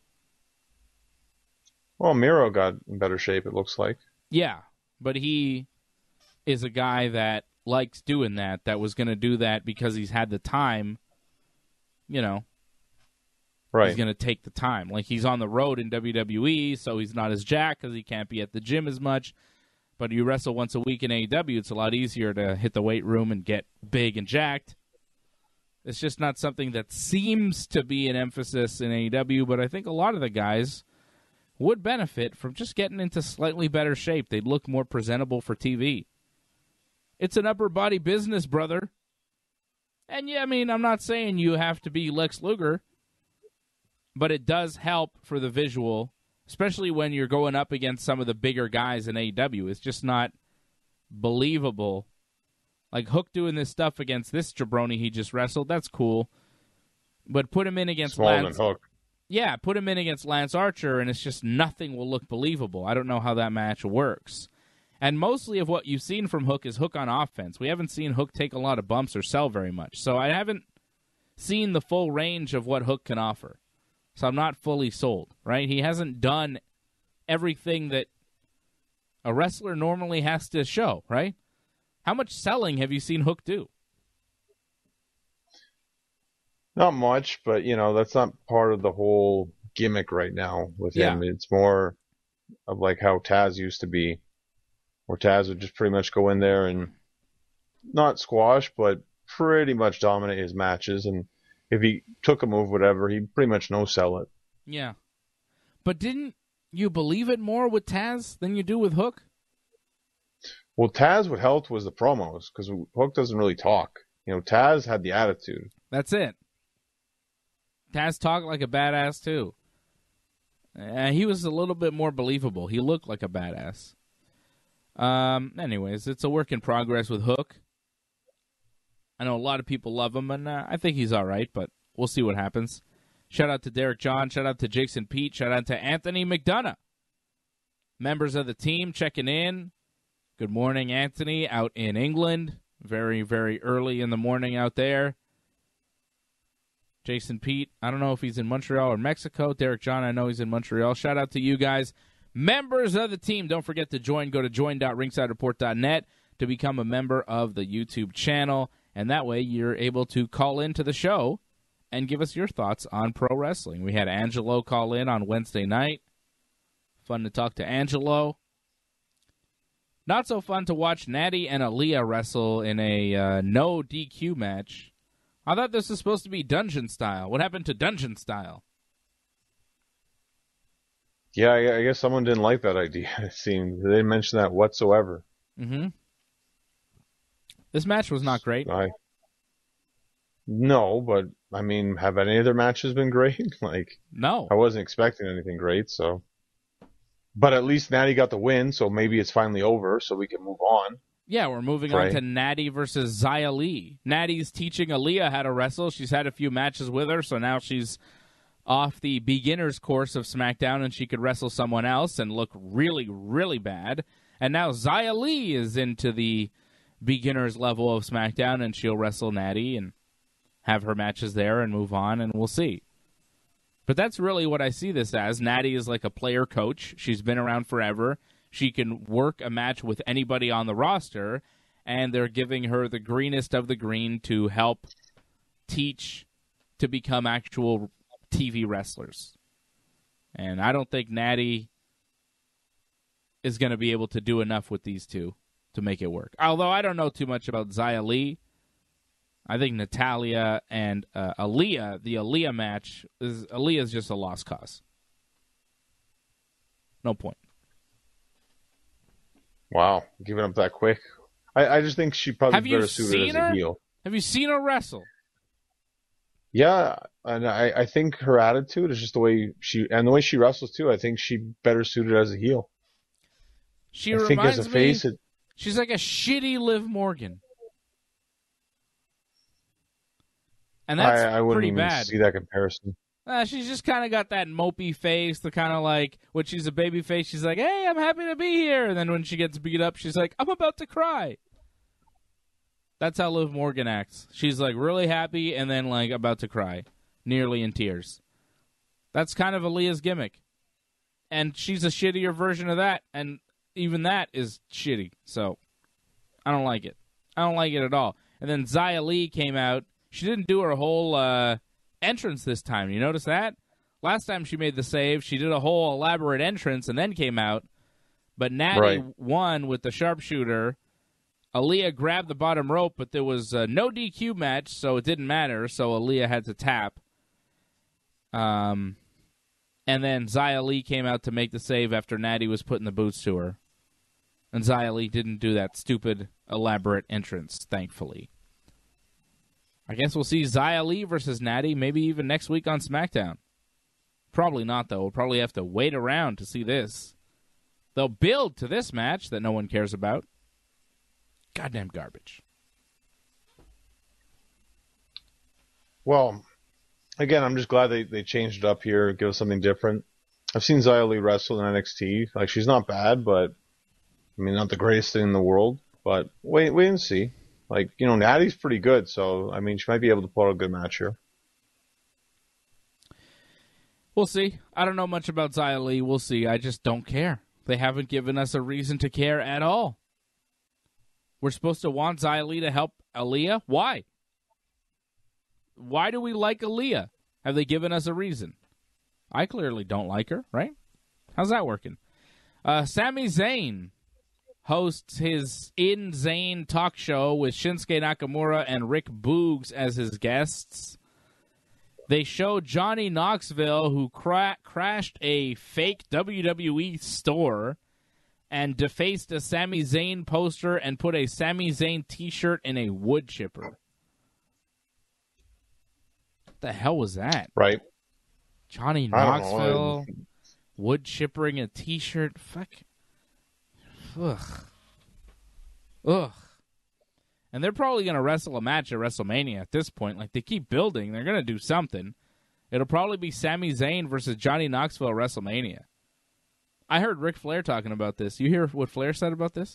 Well, Miro got in better shape, it looks like. Yeah, but he is a guy that likes doing that, that was going to do that because he's had the time, you know. Right. He's going to take the time. Like, he's on the road in W W E, so he's not as jacked because he can't be at the gym as much. But you wrestle once a week in A E W, it's a lot easier to hit the weight room and get big and jacked. It's just not something that seems to be an emphasis in A E W, but I think a lot of the guys would benefit from just getting into slightly better shape. They'd look more presentable for T V. It's an upper body business, brother. And yeah, I mean, I'm not saying you have to be Lex Luger, but it does help for the visual, especially when you're going up against some of the bigger guys in A E W. It's just not believable. Like Hook doing this stuff against this jabroni he just wrestled, that's cool. But put him in against Smaller Lance. than Hook. Yeah, put him in against Lance Archer, and it's just nothing will look believable. I don't know how that match works. And mostly of what you've seen from Hook is Hook on offense. We haven't seen Hook take a lot of bumps or sell very much. So I haven't seen the full range of what Hook can offer. So I'm not fully sold, right? He hasn't done everything that a wrestler normally has to show, right? How much selling have you seen Hook do? Not much, but, you know, that's not part of the whole gimmick right now with Yeah. him. It's more of like how Taz used to be, where Taz would just pretty much go in there and not squash, but pretty much dominate his matches. And if he took a move, whatever, he'd pretty much no-sell it. Yeah. But didn't you believe it more with Taz than you do with Hook? Well, Taz, what helped was the promos, because Hook doesn't really talk. You know, Taz had the attitude. That's it. Taz talked like a badass, too. Uh, he was a little bit more believable. He looked like a badass. Um. Anyways, it's a work in progress with Hook. I know a lot of people love him, and uh, I think he's all right, but we'll see what happens. Shout out to Derek John. Shout out to Jason Pete. Shout out to Anthony McDonough. Members of the team checking in. Good morning, Anthony, out in England. Very, very early in the morning out there. Jason Pete, I don't know if he's in Montreal or Mexico. Derek John, I know he's in Montreal. Shout out to you guys. Members of the team, don't forget to join. Go to join dot ringside report dot net to become a member of the YouTube channel. And that way you're able to call into the show and give us your thoughts on pro wrestling. We had Angelo call in on Wednesday night. Fun to talk to Angelo. Not so fun to watch Natty and Aaliyah wrestle in a uh, no D Q match. I thought this was supposed to be Dungeon Style. What happened to Dungeon Style? Yeah, I, I guess someone didn't like that idea, it seemed. They didn't mention that whatsoever. Mm-hmm. This match was not great. I, no, but, I mean, have any of their matches been great? Like, No. I wasn't expecting anything great, so. But at least Natty got the win, so maybe it's finally over, so we can move on. Yeah, we're moving Right. on to Natty versus Xia Li. Natty's teaching Aaliyah how to wrestle. She's had a few matches with her, so now she's off the beginner's course of SmackDown, and she could wrestle someone else and look really, really bad. And now Xia Li is into the beginner's level of SmackDown, and she'll wrestle Natty and have her matches there and move on, and we'll see. But that's really what I see this as. Natty is like a player coach. She's been around forever. She can work a match with anybody on the roster, and they're giving her the greenest of the green to help teach to become actual T V wrestlers. And I don't think Natty is going to be able to do enough with these two to make it work. Although I don't know too much about Xia Li. I think Natalya and uh, Aaliyah, the Aaliyah match, is Aaliyah's just a lost cause. No point. Wow, giving up that quick. I, I just think she probably Have you better suited seen as her? a heel. Have you seen her wrestle? Yeah, and I, I think her attitude is just the way she, and the way she wrestles too, I think she better suited as a heel. She I reminds think as a me, face, it, she's like a shitty Liv Morgan. And that's I, I wouldn't pretty even bad. see that comparison. Uh, she's just kind of got that mopey face, the kind of like, when she's a baby face, she's like, hey, I'm happy to be here. And then when she gets beat up, she's like, I'm about to cry. That's how Liv Morgan acts. She's like really happy and then like about to cry, nearly in tears. That's kind of Aaliyah's gimmick. And she's a shittier version of that, and even that is shitty. So I don't like it. I don't like it at all. And then Xia Li came out. She didn't do her whole uh, entrance this time. You notice that? Last time she made the save, she did a whole elaborate entrance and then came out. But Natty Right. won with the sharpshooter. Aaliyah grabbed the bottom rope, but there was uh, no D Q match, so it didn't matter. So Aaliyah had to tap. Um, and then Xia Li came out to make the save after Natty was putting the boots to her. And Xia Li didn't do that stupid, elaborate entrance, thankfully. I guess we'll see Xia Li versus Natty maybe even next week on SmackDown. Probably not, though. We'll probably have to wait around to see this. They'll build to this match that no one cares about. Goddamn garbage. Well, again, I'm just glad they, they changed it up here, give us something different. I've seen Xia Li wrestle in N X T. Like, she's not bad, but, I mean, not the greatest thing in the world. But wait, wait and see. Like, you know, Natty's pretty good, so, I mean, she might be able to put out a good match here. We'll see. I don't know much about Xia Li. We'll see. I just don't care. They haven't given us a reason to care at all. We're supposed to want Xia Li to help Aaliyah? Why? Why do we like Aaliyah? Have they given us a reason? I clearly don't like her, right? How's that working? Uh, Sami Zayn hosts his In Zayn talk show with Shinsuke Nakamura and Rick Boogs as his guests. They show Johnny Knoxville, who cra- crashed a fake W W E store and defaced a Sami Zayn poster and put a Sami Zayn t-shirt in a wood chipper. What the hell was that? Right. Johnny I don't Knoxville know. wood chippering a t-shirt? Fuck. Ugh. Ugh. And they're probably going to wrestle a match at WrestleMania at this point. Like, they keep building. They're going to do something. It'll probably be Sami Zayn versus Johnny Knoxville at WrestleMania. I heard Ric Flair talking about this. You hear what Flair said about this?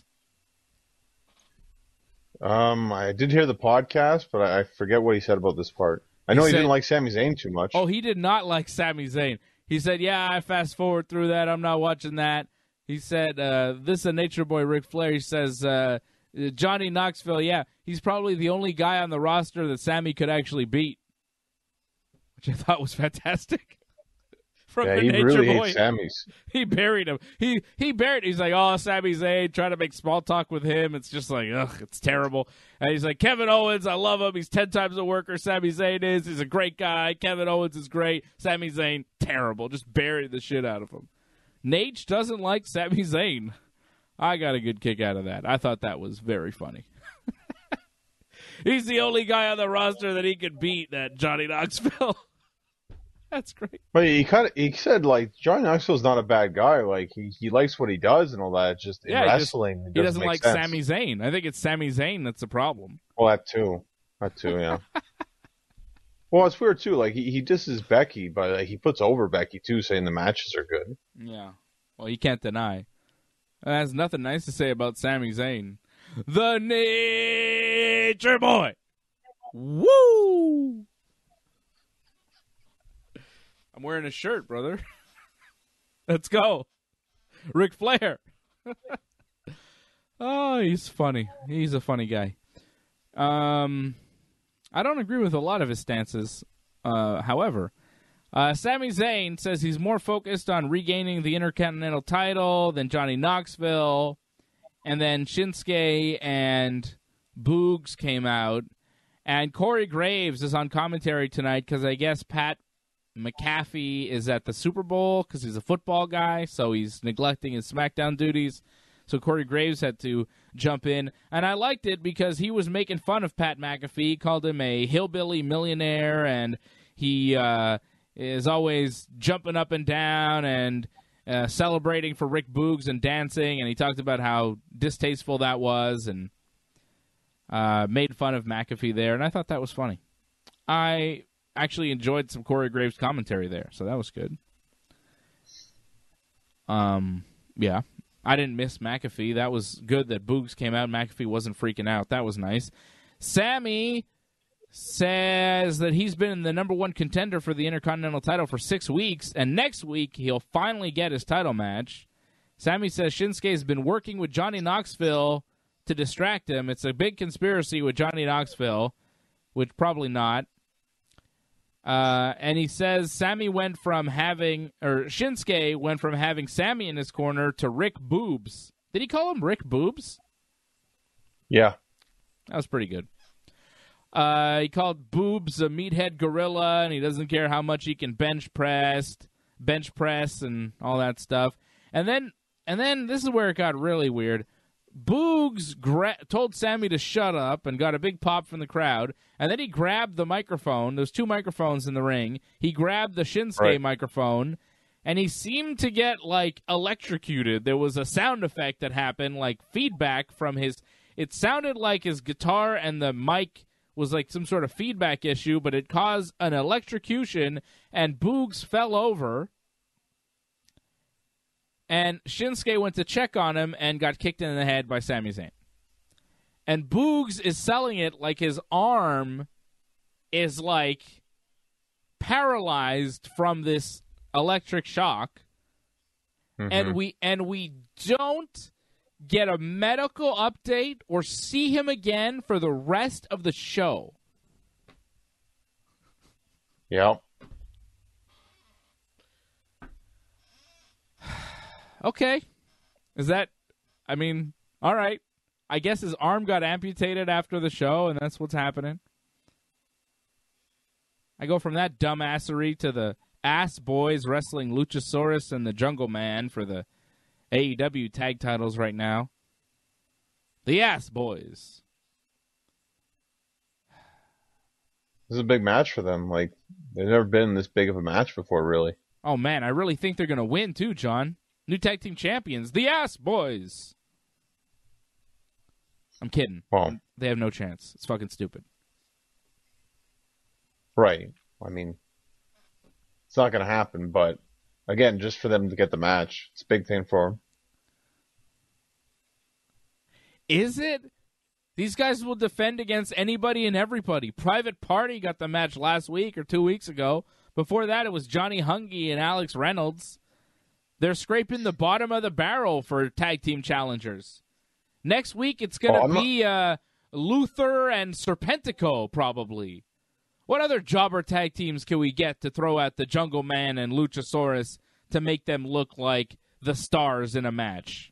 Um, I did hear the podcast, but I, I forget what he said about this part. I know He he, said- didn't like Sami Zayn too much. Oh, he did not like Sami Zayn. He said, yeah, I fast forward through that. I'm not watching that. He said, uh, this is a Nature Boy Ric Flair. He says, uh, Johnny Knoxville, yeah, he's probably the only guy on the roster that Sammy could actually beat. Which I thought was fantastic. from Yeah, the he Nature really Boy. hates Sammy's. He buried him. He he buried. He's like, oh, Sami Zayn, trying to make small talk with him. It's just like, ugh, it's terrible. And he's like, Kevin Owens, I love him. He's ten times the worker Sami Zayn is. He's a great guy. Kevin Owens is great. Sami Zayn, terrible. Just buried the shit out of him. Nate doesn't like Sami Zayn. I got a good kick out of that. I thought that was very funny. He's the only guy on the roster that he could beat, that Johnny Knoxville. That's great. But he kind of he said like Johnny Knoxville's not a bad guy. Like he, he likes what he does and all that. It's just in Yeah, he just- wrestling, it He doesn't make like sense. Sami Zayn. I think it's Sami Zayn that's the problem. Well, that too. That too. Yeah. Well, it's weird too. Like he, he disses Becky, but like, he puts over Becky too, saying the matches are good. Yeah. Well, you can't deny. That has nothing nice to say about Sami Zayn. The Nature Boy. Woo! I'm wearing a shirt, brother. Let's go. Ric Flair. Oh, he's funny. He's a funny guy. Um, I don't agree with a lot of his stances. Uh, however, uh, Sami Zayn says he's more focused on regaining the Intercontinental title than Johnny Knoxville. And then Shinsuke and Boogs came out. And Corey Graves is on commentary tonight because I guess Pat McAfee is at the Super Bowl because he's a football guy, so he's neglecting his SmackDown duties. So Corey Graves had to jump in. And I liked it because he was making fun of Pat McAfee, called him a hillbilly millionaire, and he uh, is always jumping up and down and uh, celebrating for Rick Boogs and dancing. And he talked about how distasteful that was and uh, made fun of McAfee there. And I thought that was funny. I actually enjoyed some Corey Graves commentary there, so that was good. Um, yeah. I didn't miss McAfee. That was good that Boogs came out. McAfee wasn't freaking out. That was nice. Sammy says that he's been the number one contender for the Intercontinental title for six weeks, and next week he'll finally get his title match. Sammy says Shinsuke has been working with Johnny Knoxville to distract him. It's a big conspiracy with Johnny Knoxville, which probably not. Uh, and he says Sammy went from having, or Shinsuke went from having Sammy in his corner to Rick Boobs. Did he call him Rick Boobs? Yeah. That was pretty good. Uh, he called Boobs a meathead gorilla, and he doesn't care how much he can bench press, bench press, and all that stuff. And then, and then this is where it got really weird. Boogs gra- told Sammy to shut up and got a big pop from the crowd. And then he grabbed the microphone. There's two microphones in the ring. He grabbed the Shinsuke right. microphone, and he seemed to get, like, electrocuted. There was a sound effect that happened, like feedback from his... It sounded like his guitar and the mic was like some sort of feedback issue, but it caused an electrocution, and Boogs fell over. And Shinsuke went to check on him and got kicked in the head by Sami Zayn. And Boogs is selling it like his arm is like paralyzed from this electric shock. Mm-hmm. And we and we don't get a medical update or see him again for the rest of the show. Yep. Okay. Is that, I mean, all right. I guess his arm got amputated after the show, and that's what's happening. I go from that dumbassery to the Ass Boys wrestling Luchasaurus and the Jungle Man for the A E W tag titles right now. The Ass Boys. This is a big match for them. Like, they've never been this big of a match before, really. Oh, man, I really think they're going to win, too, John. New tag team champions, the Ass Boys. I'm kidding. Well, they have no chance. It's fucking stupid. Right. I mean, it's not going to happen, but again, just for them to get the match, it's a big thing for them. Is it? These guys will defend against anybody and everybody. Private Party got the match last week or two weeks ago. Before that, it was Johnny Hungy and Alex Reynolds. They're scraping the bottom of the barrel for tag team challengers. Next week, it's going to oh, be uh, Luther and Serpentico, probably. What other jobber tag teams can we get to throw at the Jungle Man and Luchasaurus to make them look like the stars in a match?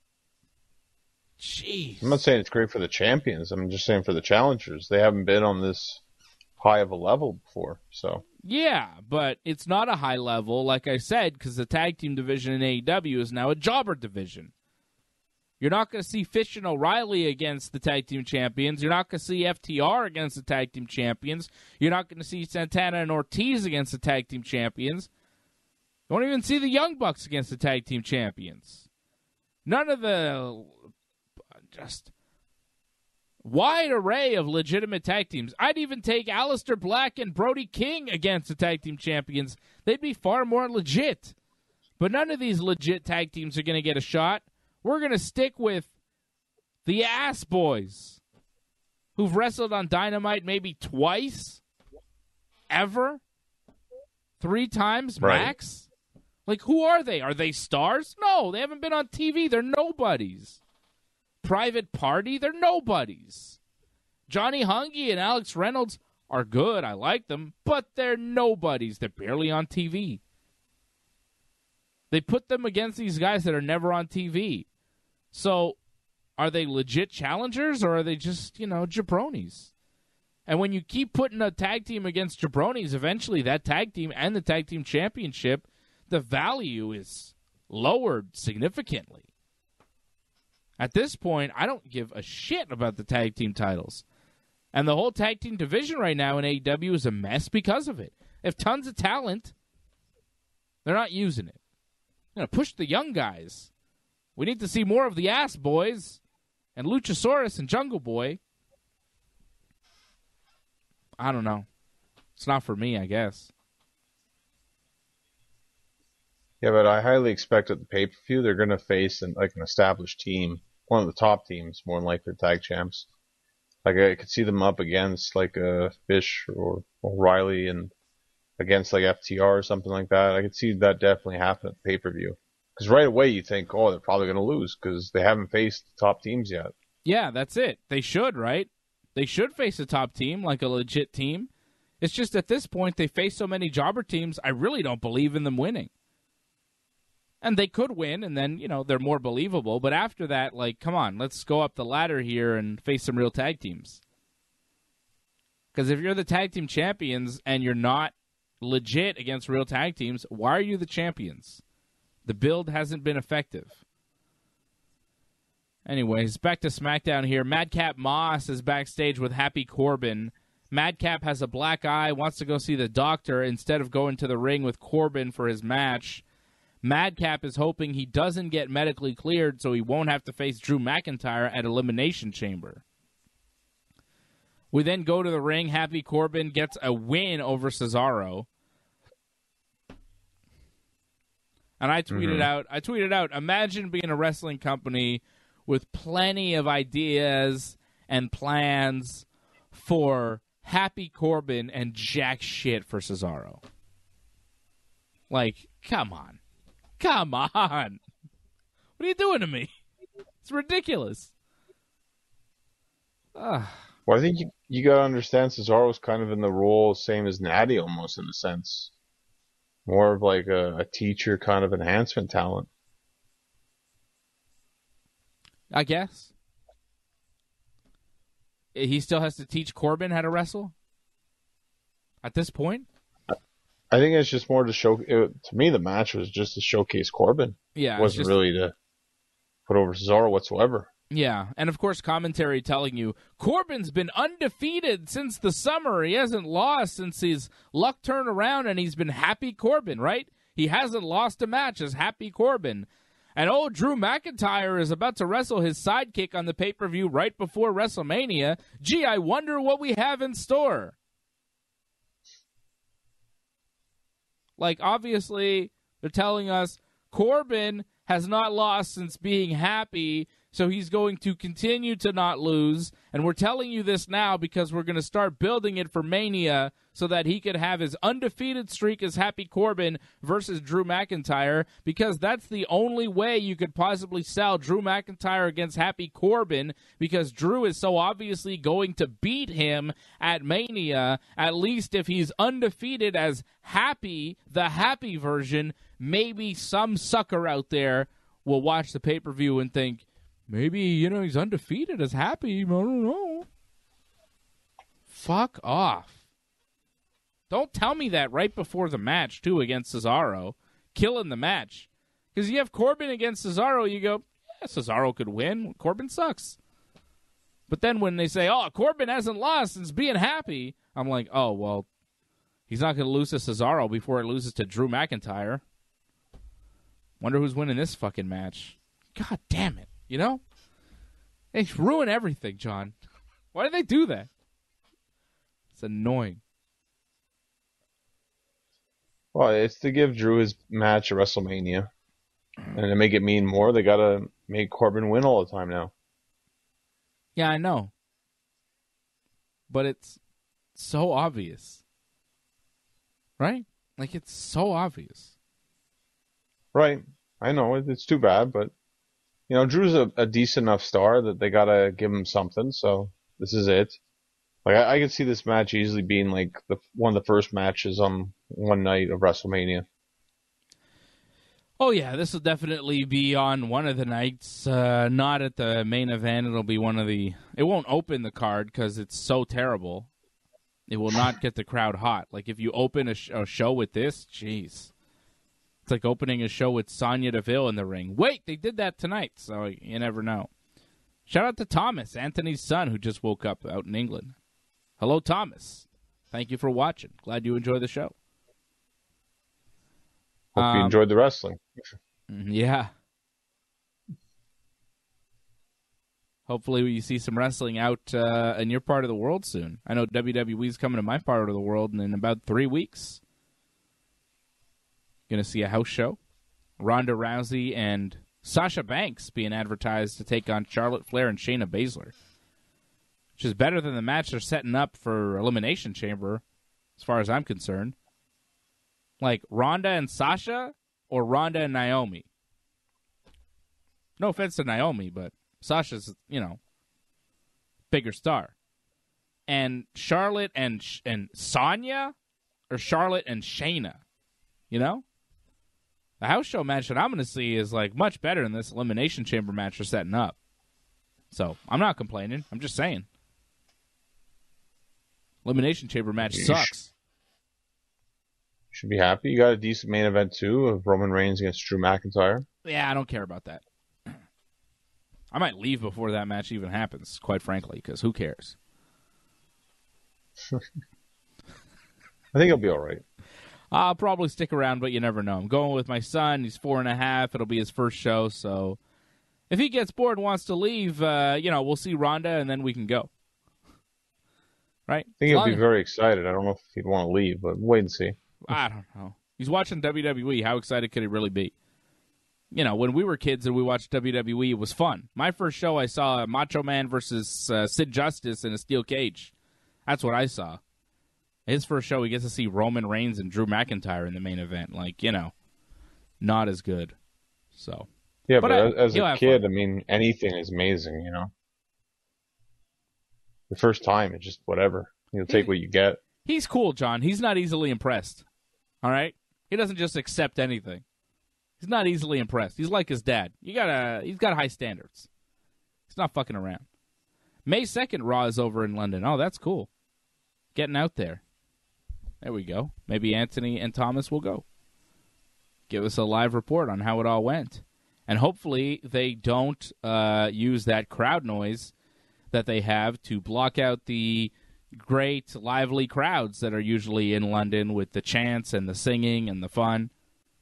Jeez. I'm not saying it's great for the champions. I'm just saying for the challengers. They haven't been on this high of a level before, so. Yeah, but it's not a high level, like I said, because the tag team division in A E W is now a jobber division. You're not going to see Fish and O'Reilly against the tag team champions. You're not going to see F T R against the tag team champions. You're not going to see Santana and Ortiz against the tag team champions. You won't even see the Young Bucks against the tag team champions. None of the just wide array of legitimate tag teams. I'd even take Aleister Black and Brody King against the tag team champions. They'd be far more legit. But none of these legit tag teams are going to get a shot. We're going to stick with the Ass Boys, who've wrestled on Dynamite maybe twice, ever, three times Right. max. Like, who are they? Are they stars? No, they haven't been on T V. They're nobodies. Private Party, they're nobodies. Johnny Hungy and Alex Reynolds are good. I like them, but they're nobodies. They're barely on T V. They put them against these guys that are never on T V. So, are they legit challengers, or are they just, you know, jabronis? And when you keep putting a tag team against jabronis, eventually that tag team and the tag team championship, the value is lowered significantly. At this point, I don't give a shit about the tag team titles. And the whole tag team division right now in A E W is a mess because of it. They have tons of talent. They're not using it. They're going to push the young guys. We need to see more of the Ass Boys and Luchasaurus and Jungle Boy. I don't know. It's not for me, I guess. Yeah, but I highly expect at the pay-per-view they're going to face an, like an established team, one of the top teams, more than likely tag champs. Like I could see them up against like a Fish or O'Reilly and against like F T R or something like that. I could see that definitely happen at the pay-per-view. Because right away you think, oh, they're probably going to lose because they haven't faced the top teams yet. Yeah, that's it. They should, right? They should face a top team, like a legit team. It's just at this point they face so many jobber teams, I really don't believe in them winning. And they could win, and then, you know, they're more believable. But after that, like, come on, let's go up the ladder here and face some real tag teams. Because if you're the tag team champions and you're not legit against real tag teams, why are you the champions? The build hasn't been effective. Anyways, back to SmackDown here. Madcap Moss is backstage with Happy Corbin. Madcap has a black eye, wants to go see the doctor instead of going to the ring with Corbin for his match. Madcap is hoping he doesn't get medically cleared so he won't have to face Drew McIntyre at Elimination Chamber. We then go to the ring. Happy Corbin gets a win over Cesaro. And I tweeted mm-hmm. out, I tweeted out, imagine being a wrestling company with plenty of ideas and plans for Happy Corbin and jack shit for Cesaro. Like, come on. Come on. What are you doing to me? It's ridiculous. Ugh. Well, I think you, you got to understand Cesaro's kind of in the role same as Natty almost in a sense. More of like a, a teacher kind of enhancement talent. I guess. He still has to teach Corbin how to wrestle? At this point? I think it's just more to show. It, to me, the match was just to showcase Corbin. Yeah, it wasn't just, really to put over Cesaro whatsoever. Yeah, and of course, commentary telling you Corbin's been undefeated since the summer. He hasn't lost since his luck turned around, and he's been Happy Corbin, right? He hasn't lost a match as Happy Corbin. And oh, Drew McIntyre is about to wrestle his sidekick on the pay-per-view right before WrestleMania. Gee, I wonder what we have in store. Like, obviously, they're telling us Corbin has not lost since being Happy So he's going to continue to not lose, and we're telling you this now because we're going to start building it for Mania so that he could have his undefeated streak as Happy Corbin versus Drew McIntyre, because that's the only way you could possibly sell Drew McIntyre against Happy Corbin, because Drew is so obviously going to beat him at Mania. At least if he's undefeated as Happy, the Happy version, maybe some sucker out there will watch the pay-per-view and think, maybe, you know, he's undefeated as Happy. I don't know. Fuck off. Don't tell me that right before the match, too, against Cesaro. Killing the match. Because you have Corbin against Cesaro, you go, yeah, Cesaro could win. Corbin sucks. But then when they say, oh, Corbin hasn't lost since being Happy, I'm like, oh, well, he's not going to lose to Cesaro before it loses to Drew McIntyre. Wonder who's winning this fucking match. God damn it. You know? They ruin everything, John. Why do they do that? It's annoying. Well, it's to give Drew his match at WrestleMania. And to make it mean more, they got to make Corbin win all the time now. Yeah, I know. But it's so obvious. Right? Like, it's so obvious. Right. I know. It's too bad, but you know, Drew's a, a decent enough star that they gotta give him something, so this is it. Like, I, I could see this match easily being like the one of the first matches on one night of WrestleMania. Oh, yeah, this will definitely be on one of the nights, uh, not at the main event. It'll be one of the... It won't open the card because it's so terrible. It will not get the crowd hot. Like, if you open a, sh- a show with this, jeez. It's like opening a show with Sonya Deville in the ring. Wait, they did that tonight, so you never know. Shout out to Thomas, Anthony's son, who just woke up out in England. Hello, Thomas. Thank you for watching. Glad you enjoy the show. Hope Um, you enjoyed the wrestling. Yeah. Hopefully you see some wrestling out uh, in your part of the world soon. I know W W E's coming to my part of the world in about three weeks. Going to see a house show. Ronda Rousey and Sasha Banks being advertised to take on Charlotte Flair and Shayna Baszler, which is better than the match they're setting up for Elimination Chamber, as far as I'm concerned. Like, Ronda and Sasha or Ronda and Naomi? No offense to Naomi, but Sasha's, you know, bigger star. And Charlotte and and Sonya, or Charlotte and Shayna, you know? The house show match that I'm going to see is, like, much better than this Elimination Chamber match they're setting up. So, I'm not complaining. I'm just saying. Elimination Chamber match You sucks. Should be happy. You got a decent main event, too, of Roman Reigns against Drew McIntyre. Yeah, I don't care about that. I might leave before that match even happens, quite frankly, because who cares? I think he'll be all right. I'll probably stick around, but you never know. I'm going with my son. He's four and a half. It'll be his first show, so if he gets bored and wants to leave, uh, you know, we'll see Ronda, and then we can go. Right? I think he'll be very excited. I don't know if he'd want to leave, but wait and see. I don't know. He's watching W W E. How excited could he really be? You know, when we were kids and we watched W W E, it was fun. My first show, I saw Macho Man versus uh, Sid Justice in a steel cage. That's what I saw. His first show, he gets to see Roman Reigns and Drew McIntyre in the main event. Like, you know, not as good. So, yeah, but but, I, as, as a kid, fun. I mean, anything is amazing, you know. The first time, it's just whatever. You'll take what you get. He's cool, John. He's not easily impressed. All right? He doesn't just accept anything. He's not easily impressed. He's like his dad. You gotta, he's got high standards. He's not fucking around. May second, Raw is over in London. Oh, that's cool. Getting out there. There we go. Maybe Anthony and Thomas will go. Give us a live report on how it all went. And hopefully they don't uh, use that crowd noise that they have to block out the great, lively crowds that are usually in London with the chants and the singing and the fun.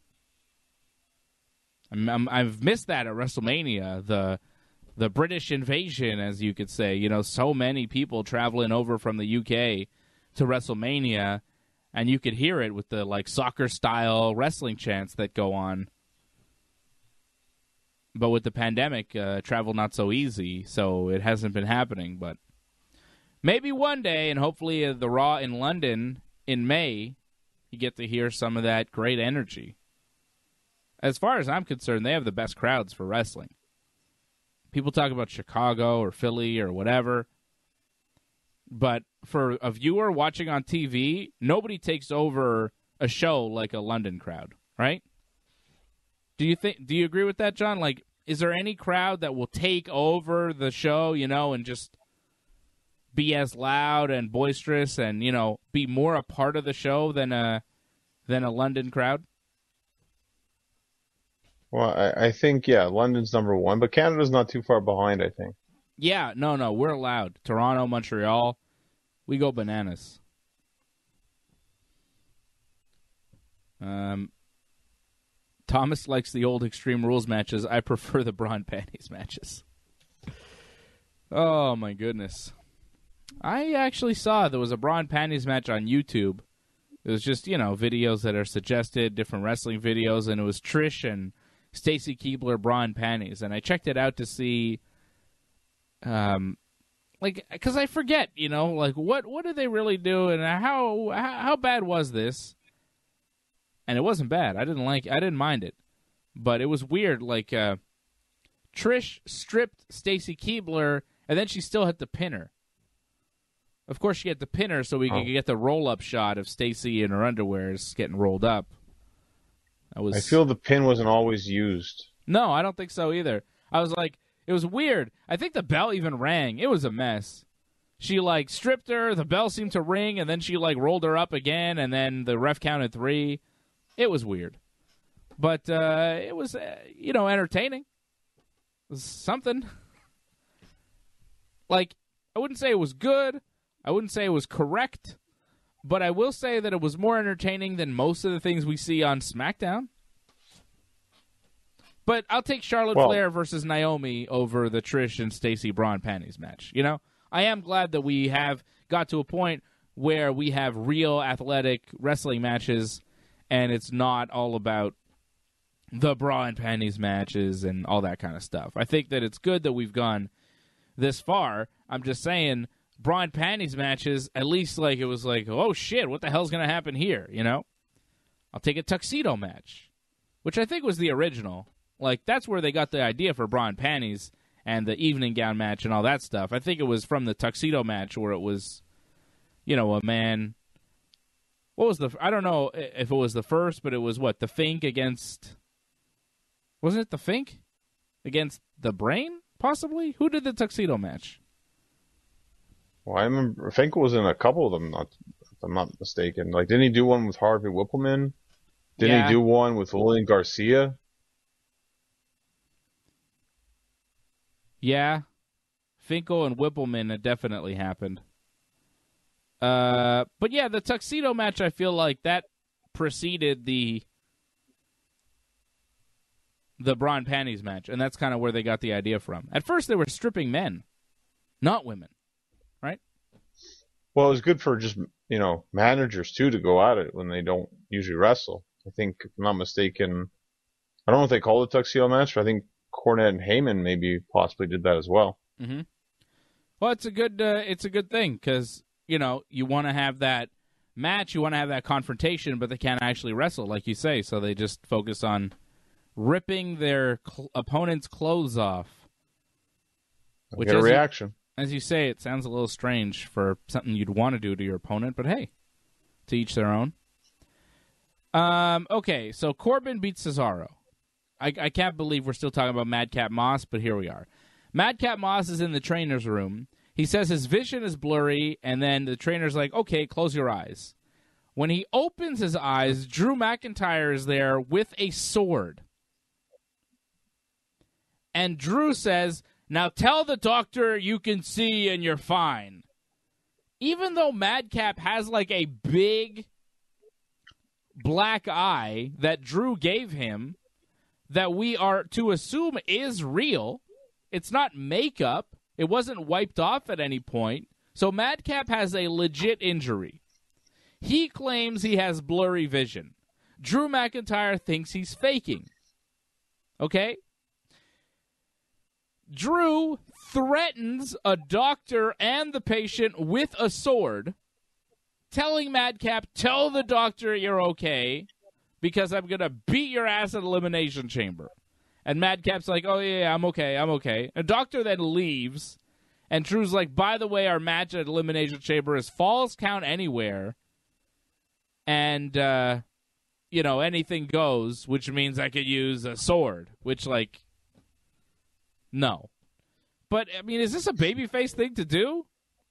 I'm, I'm, I've missed that at WrestleMania, the the British invasion, as you could say. You know, so many people traveling over from the U K to WrestleMania, and you could hear it with the, like, soccer-style wrestling chants that go on. but with the pandemic, uh, travel not so easy, so it hasn't been happening. But maybe one day, and hopefully uh, the Raw in London in May, you get to hear some of that great energy. As far as I'm concerned, they have the best crowds for wrestling. People talk about Chicago or Philly or whatever, but for a viewer watching on T V, nobody takes over a show like a London crowd, right? Do you think? Do you agree with that, John? Like, is there any crowd that will take over the show, you know, and just be as loud and boisterous and, you know, be more a part of the show than a than a London crowd? Well, I, I think, yeah, London's number one, but Canada's not too far behind, I think. Yeah, no, no, we're loud. Toronto, Montreal, we go bananas. Um, Thomas likes the old Extreme Rules matches. I prefer the bra and panties matches. Oh, my goodness. I actually saw there was a bra and panties match on YouTube. It was just, you know, videos that are suggested, different wrestling videos, and it was Trish and Stacy Keibler bra and panties. And I checked it out to see, um, like, because I forget, you know, like, what, what did they really do, and how, how how bad was this? And it wasn't bad. I didn't like. I didn't mind it, but it was weird. Like, uh, Trish stripped Stacy Keibler, and then she still had to pin her. Of course, she had to pin her so we oh. could get the roll-up shot of Stacy in her underwears getting rolled up. That was. I feel the pin wasn't always used. No, I don't think so either. I was like, it was weird. I think the bell even rang. It was a mess. She, like, stripped her, the bell seemed to ring, and then she, like, rolled her up again, and then the ref counted three. It was weird. But uh, it was, uh, you know, entertaining. It was something. Like, I wouldn't say it was good. I wouldn't say it was correct. But I will say that it was more entertaining than most of the things we see on SmackDown. But I'll take Charlotte well, Flair versus Naomi over the Trish and Stacey bra and panties match. You know, I am glad that we have got to a point where we have real athletic wrestling matches, and it's not all about the bra and panties matches and all that kind of stuff. I think that it's good that we've gone this far. I'm just saying, bra and panties matches, at least like it was like, oh shit, what the hell's going to happen here, you know? I'll take a tuxedo match, which I think was the original. Like, that's where they got the idea for bra and panties and the evening gown match and all that stuff. I think it was from the tuxedo match where it was, you know, a man. What was the, I don't know if it was the first, but it was what, the Fink against, wasn't it the Fink against the Brain, possibly? Who did the tuxedo match? Well, I remember Fink was in a couple of them, not, if I'm not mistaken. Like, didn't he do one with Harvey Whippleman? Didn't yeah. he do one with Lillian Garcia? Yeah. Finkel and Whippleman, it definitely happened. Uh, but yeah, the tuxedo match, I feel like that preceded the the bra and panties match, and that's kind of where they got the idea from. At first, they were stripping men, not women, right? Well, it was good for just, you know, managers, too, to go at it when they don't usually wrestle. I think, if I'm not mistaken, I don't know if they call it a tuxedo match, but I think Cornette and Heyman maybe possibly did that as well. Mm-hmm. Well, it's a good, uh, it's a good thing, because, you know, you want to have that match, you want to have that confrontation, but they can't actually wrestle, like you say, so they just focus on ripping their cl- opponent's clothes off. Which, get a reaction. You, as you say, it sounds a little strange for something you'd want to do to your opponent, but hey, to each their own. Um, okay, so Corbin beats Cesaro. I, I can't believe we're still talking about Madcap Moss, but here we are. Madcap Moss is in the trainer's room. He says his vision is blurry, and then the trainer's like, okay, close your eyes. When he opens his eyes, Drew McIntyre is there with a sword. And Drew says, now tell the doctor you can see and you're fine. Even though Madcap has like a big black eye that Drew gave him, that we are to assume is real, it's not makeup. It wasn't wiped off at any point. So Madcap has a legit injury. He claims he has blurry vision. Drew McIntyre thinks he's faking. Okay? Drew threatens a doctor and the patient with a sword, telling Madcap, tell the doctor you're okay because I'm going to beat your ass at Elimination Chamber. And Madcap's like, oh, yeah, yeah, I'm okay, I'm okay. A doctor then leaves, and Drew's like, by the way, our match at Elimination Chamber is Falls Count Anywhere, and, uh, you know, anything goes, which means I could use a sword, which, like, no. But, I mean, is this a babyface thing to do?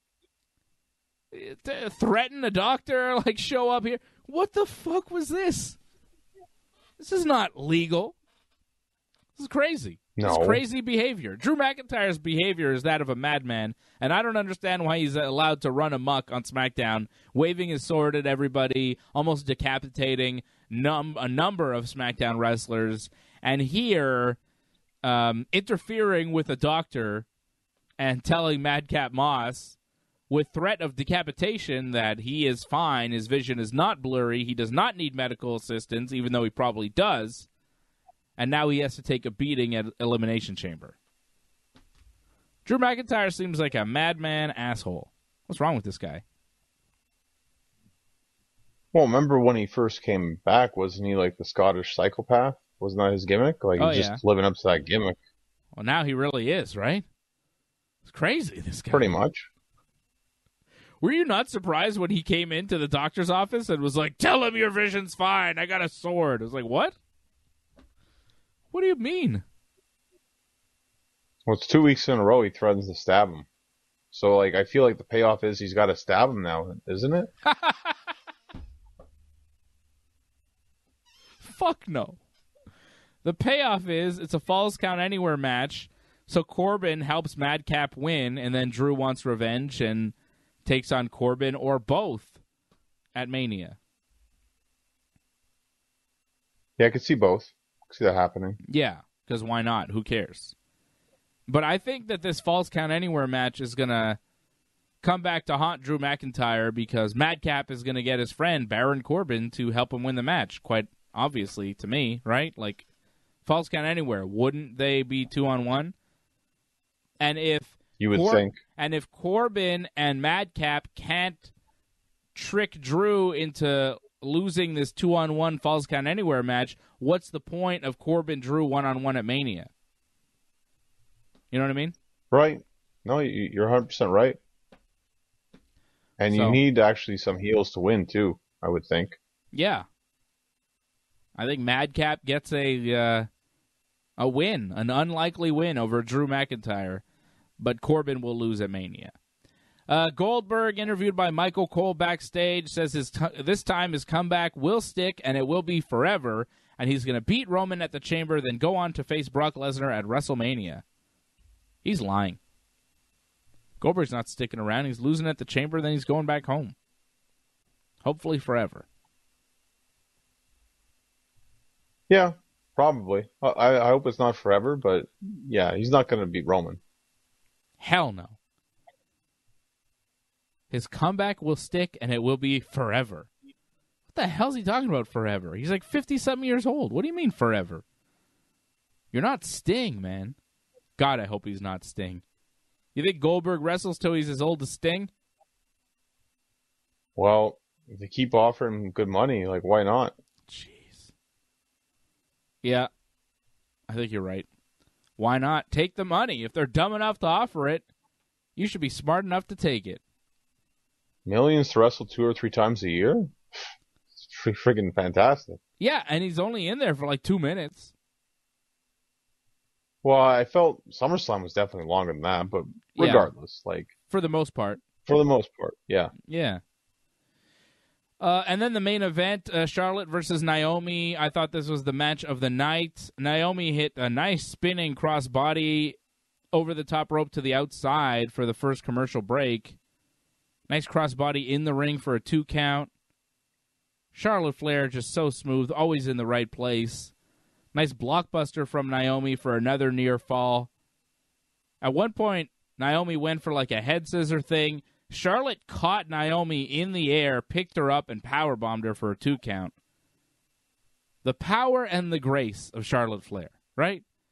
To threaten a doctor, like, show up here? What the fuck was this? This is not legal. This is crazy. No. This is crazy behavior. Drew McIntyre's behavior is that of a madman, and I don't understand why he's allowed to run amok on SmackDown, waving his sword at everybody, almost decapitating num- a number of SmackDown wrestlers, and here um, interfering with a doctor and telling Madcap Moss with threat of decapitation that he is fine, his vision is not blurry, he does not need medical assistance, even though he probably does, and now he has to take a beating at Elimination Chamber. Drew McIntyre seems like a madman asshole. What's wrong with this guy? Well, remember when he first came back, wasn't he like the Scottish psychopath? Wasn't that his gimmick? Like, Oh, he's yeah. just living up to that gimmick, Well, now he really is, right? It's crazy, this guy. pretty much. Were you not surprised when he came into the doctor's office and was like, tell him your vision's fine, I got a sword? I was like, what? What do you mean? Well, it's two weeks in a row he threatens to stab him. So, like, I feel like the payoff is he's got to stab him now, isn't it? Fuck no. The payoff is it's a Falls Count Anywhere match, so Corbin helps Madcap win, and then Drew wants revenge and takes on Corbin or both at Mania. Yeah, I could see both. I could see that happening. Yeah, because why not? Who cares? But I think that this Falls Count Anywhere match is going to come back to haunt Drew McIntyre because Madcap is going to get his friend Baron Corbin to help him win the match, quite obviously to me, right? Like, Falls Count Anywhere, wouldn't they be two on one? And if You would Cor- think. And if Corbin and Madcap can't trick Drew into losing this two-on-one Falls Count Anywhere match, what's the point of Corbin Drew one-on-one at Mania? You know what I mean? Right. No, you- you're one hundred percent right. And you So- need actually some heels to win, too, I would think. Yeah. I think Madcap gets a uh, a win, an unlikely win over Drew McIntyre, but Corbin will lose at Mania. Uh, Goldberg, interviewed by Michael Cole backstage, says his t- this time his comeback will stick and it will be forever, and he's going to beat Roman at the Chamber, then go on to face Brock Lesnar at WrestleMania. He's lying. Goldberg's not sticking around. He's losing at the Chamber, then he's going back home. Hopefully forever. Yeah, probably. I, I hope it's not forever, but yeah, he's not going to beat Roman. Hell no. His comeback will stick, and it will be forever. What the hell's he talking about forever? He's like fifty-something years old. What do you mean forever? You're not Sting, man. God, I hope he's not Sting. You think Goldberg wrestles till he's as old as Sting? Well, if they keep offering him good money, like, why not? Jeez. Yeah, I think you're right. Why not? Take the money. If they're dumb enough to offer it, you should be smart enough to take it. Millions to wrestle two or three times a year? It's fr- friggin' fantastic. Yeah, and he's only in there for like two minutes. Well, I felt SummerSlam was definitely longer than that, but Yeah. regardless, like, For the most part. for the most part, yeah. Yeah. Uh, and then the main event, uh, Charlotte versus Naomi. I thought this was the match of the night. Naomi hit a nice spinning crossbody over the top rope to the outside for the first commercial break. Nice crossbody in the ring for a two count. Charlotte Flair just so smooth, always in the right place. Nice blockbuster from Naomi for another near fall. At one point, Naomi went for like a head scissor thing. Charlotte caught Naomi in the air, picked her up, and powerbombed her for a two count. The power and the grace of Charlotte Flair, right?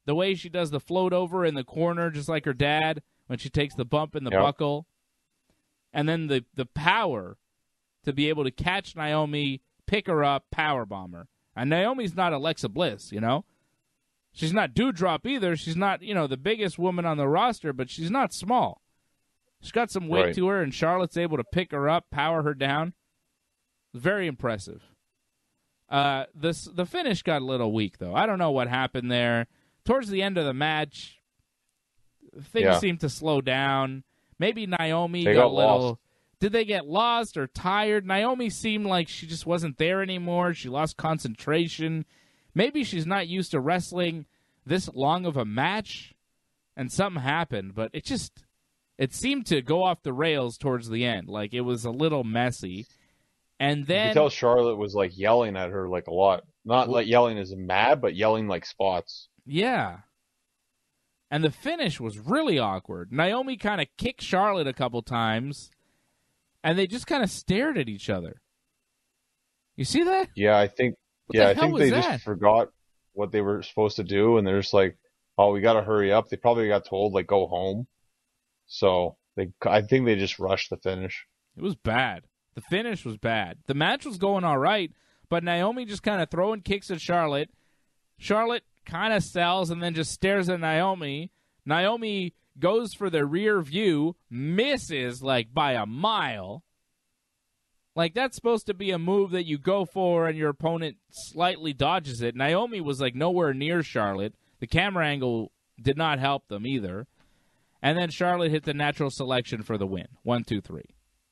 The way she does the float over in the corner, just like her dad, when she takes the bump in the Yep. buckle. And then the, the power to be able to catch Naomi, pick her up, power bomb her. And Naomi's not Alexa Bliss, you know? She's not Doudrop either. She's not, you know, the biggest woman on the roster, but she's not small. She's got some weight Right. to her, and Charlotte's able to pick her up, power her down. Very impressive. Uh, this the finish got a little weak, though. I don't know what happened there. Towards the end of the match, things Yeah. seemed to slow down. Maybe Naomi They got, got a little... lost. Did they get lost or tired? Naomi seemed like she just wasn't there anymore. She lost concentration. Maybe she's not used to wrestling this long of a match, and something happened, but it just... It seemed to go off the rails towards the end. Like, it was a little messy. And You then... could tell Charlotte was like yelling at her like a lot. Not like yelling as mad, but yelling like spots. Yeah. And the finish was really awkward. Naomi kind of kicked Charlotte a couple times, and they just kind of stared at each other. You see that? Yeah, I think. What yeah, the I hell think was they that? just forgot what they were supposed to do, and they're just like, "Oh, we got to hurry up." They probably got told like, "Go home." So they, I think they just rushed the finish. It was bad. The finish was bad. The match was going all right, but Naomi just kind of throwing kicks at Charlotte. Charlotte kind of sells and then just stares at Naomi. Naomi goes for the rear view, misses like by a mile. Like, that's supposed to be a move that you go for and your opponent slightly dodges it. Naomi was like nowhere near Charlotte. The camera angle did not help them either. And then Charlotte hit the natural selection for the win. One, two, three.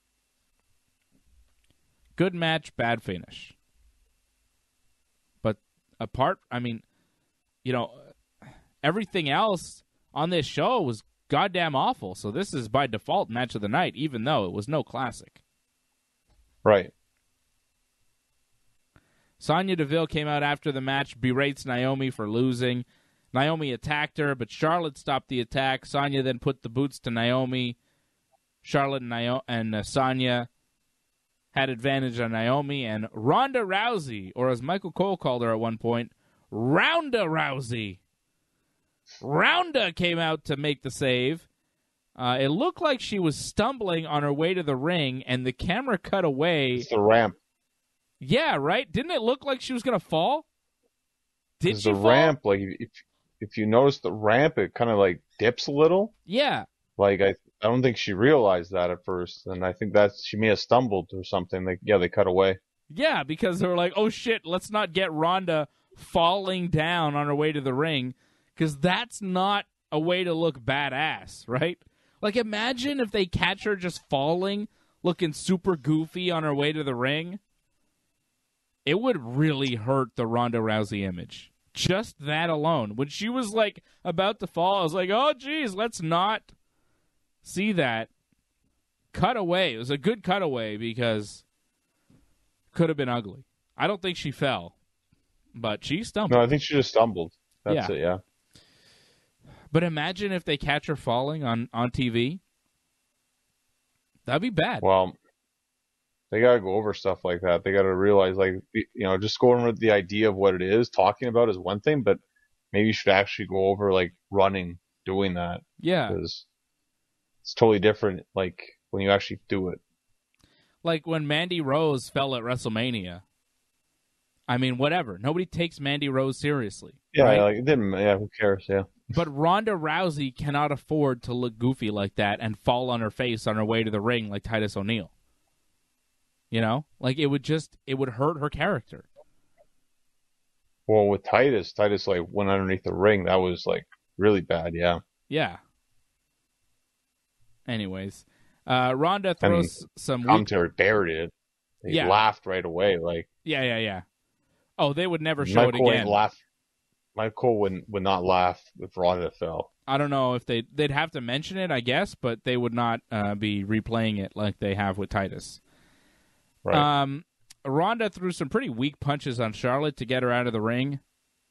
Good match, bad finish. But apart, I mean, you know, everything else on this show was goddamn awful. So this is by default match of the night, even though it was no classic. Right. Sonya Deville came out after the match, berates Naomi for losing. Naomi attacked her, but Charlotte stopped the attack. Sonya then put the boots to Naomi. Charlotte and, Nio- and uh, Sonya had advantage on Naomi, and Ronda Rousey, or as Michael Cole called her at one point, Rounda Rousey. Rounda came out to make the save. Uh, it looked like she was stumbling on her way to the ring, and the camera cut away. It's the ramp. Yeah, right? Didn't it look like she was going to fall? Did Because she the fall? ramp, like if if you notice the ramp, it kind of like dips a little. Yeah. Like I, I don't think she realized that at first, and I think that she may have stumbled or something. Like yeah, they cut away. Yeah, because they were like, oh shit, let's not get Ronda falling down on her way to the ring, because that's not a way to look badass, right? Like, imagine if they catch her just falling, looking super goofy on her way to the ring. It would really hurt the Ronda Rousey image. Just that alone. When she was, like, about to fall, I was like, oh, geez, let's not see that. Cutaway. It was a good cutaway because could have been ugly. I don't think she fell, but she stumbled. No, I think she just stumbled. That's Yeah. it. Yeah. But imagine if they catch her falling on, on T V. That'd be bad. Well, they gotta go over stuff like that. They gotta realize, like, you know, just going with the idea of what it is, talking about is one thing, but maybe you should actually go over like running, doing that, Yeah. because it's totally different. Like when you actually do it. Like when Mandy Rose fell at WrestleMania. I mean, whatever. Nobody takes Mandy Rose seriously. Yeah, right? like it didn't. Yeah, who cares? Yeah. But Ronda Rousey cannot afford to look goofy like that and fall on her face on her way to the ring like Titus O'Neil. You know? Like, it would just, it would hurt her character. Well, with Titus, Titus like went underneath the ring. That was like really bad. Yeah. Yeah. Anyways, uh, Ronda throws some... weak- Commentary buried it. They Yeah. laughed right away. Like Yeah, yeah, yeah. Oh, they would never show Michael it again. laugh. Michael would would not laugh if Ronda fell. I don't know if they they'd have to mention it, I guess, but they would not uh, be replaying it like they have with Titus. Right. Um, Ronda threw some pretty weak punches on Charlotte to get her out of the ring,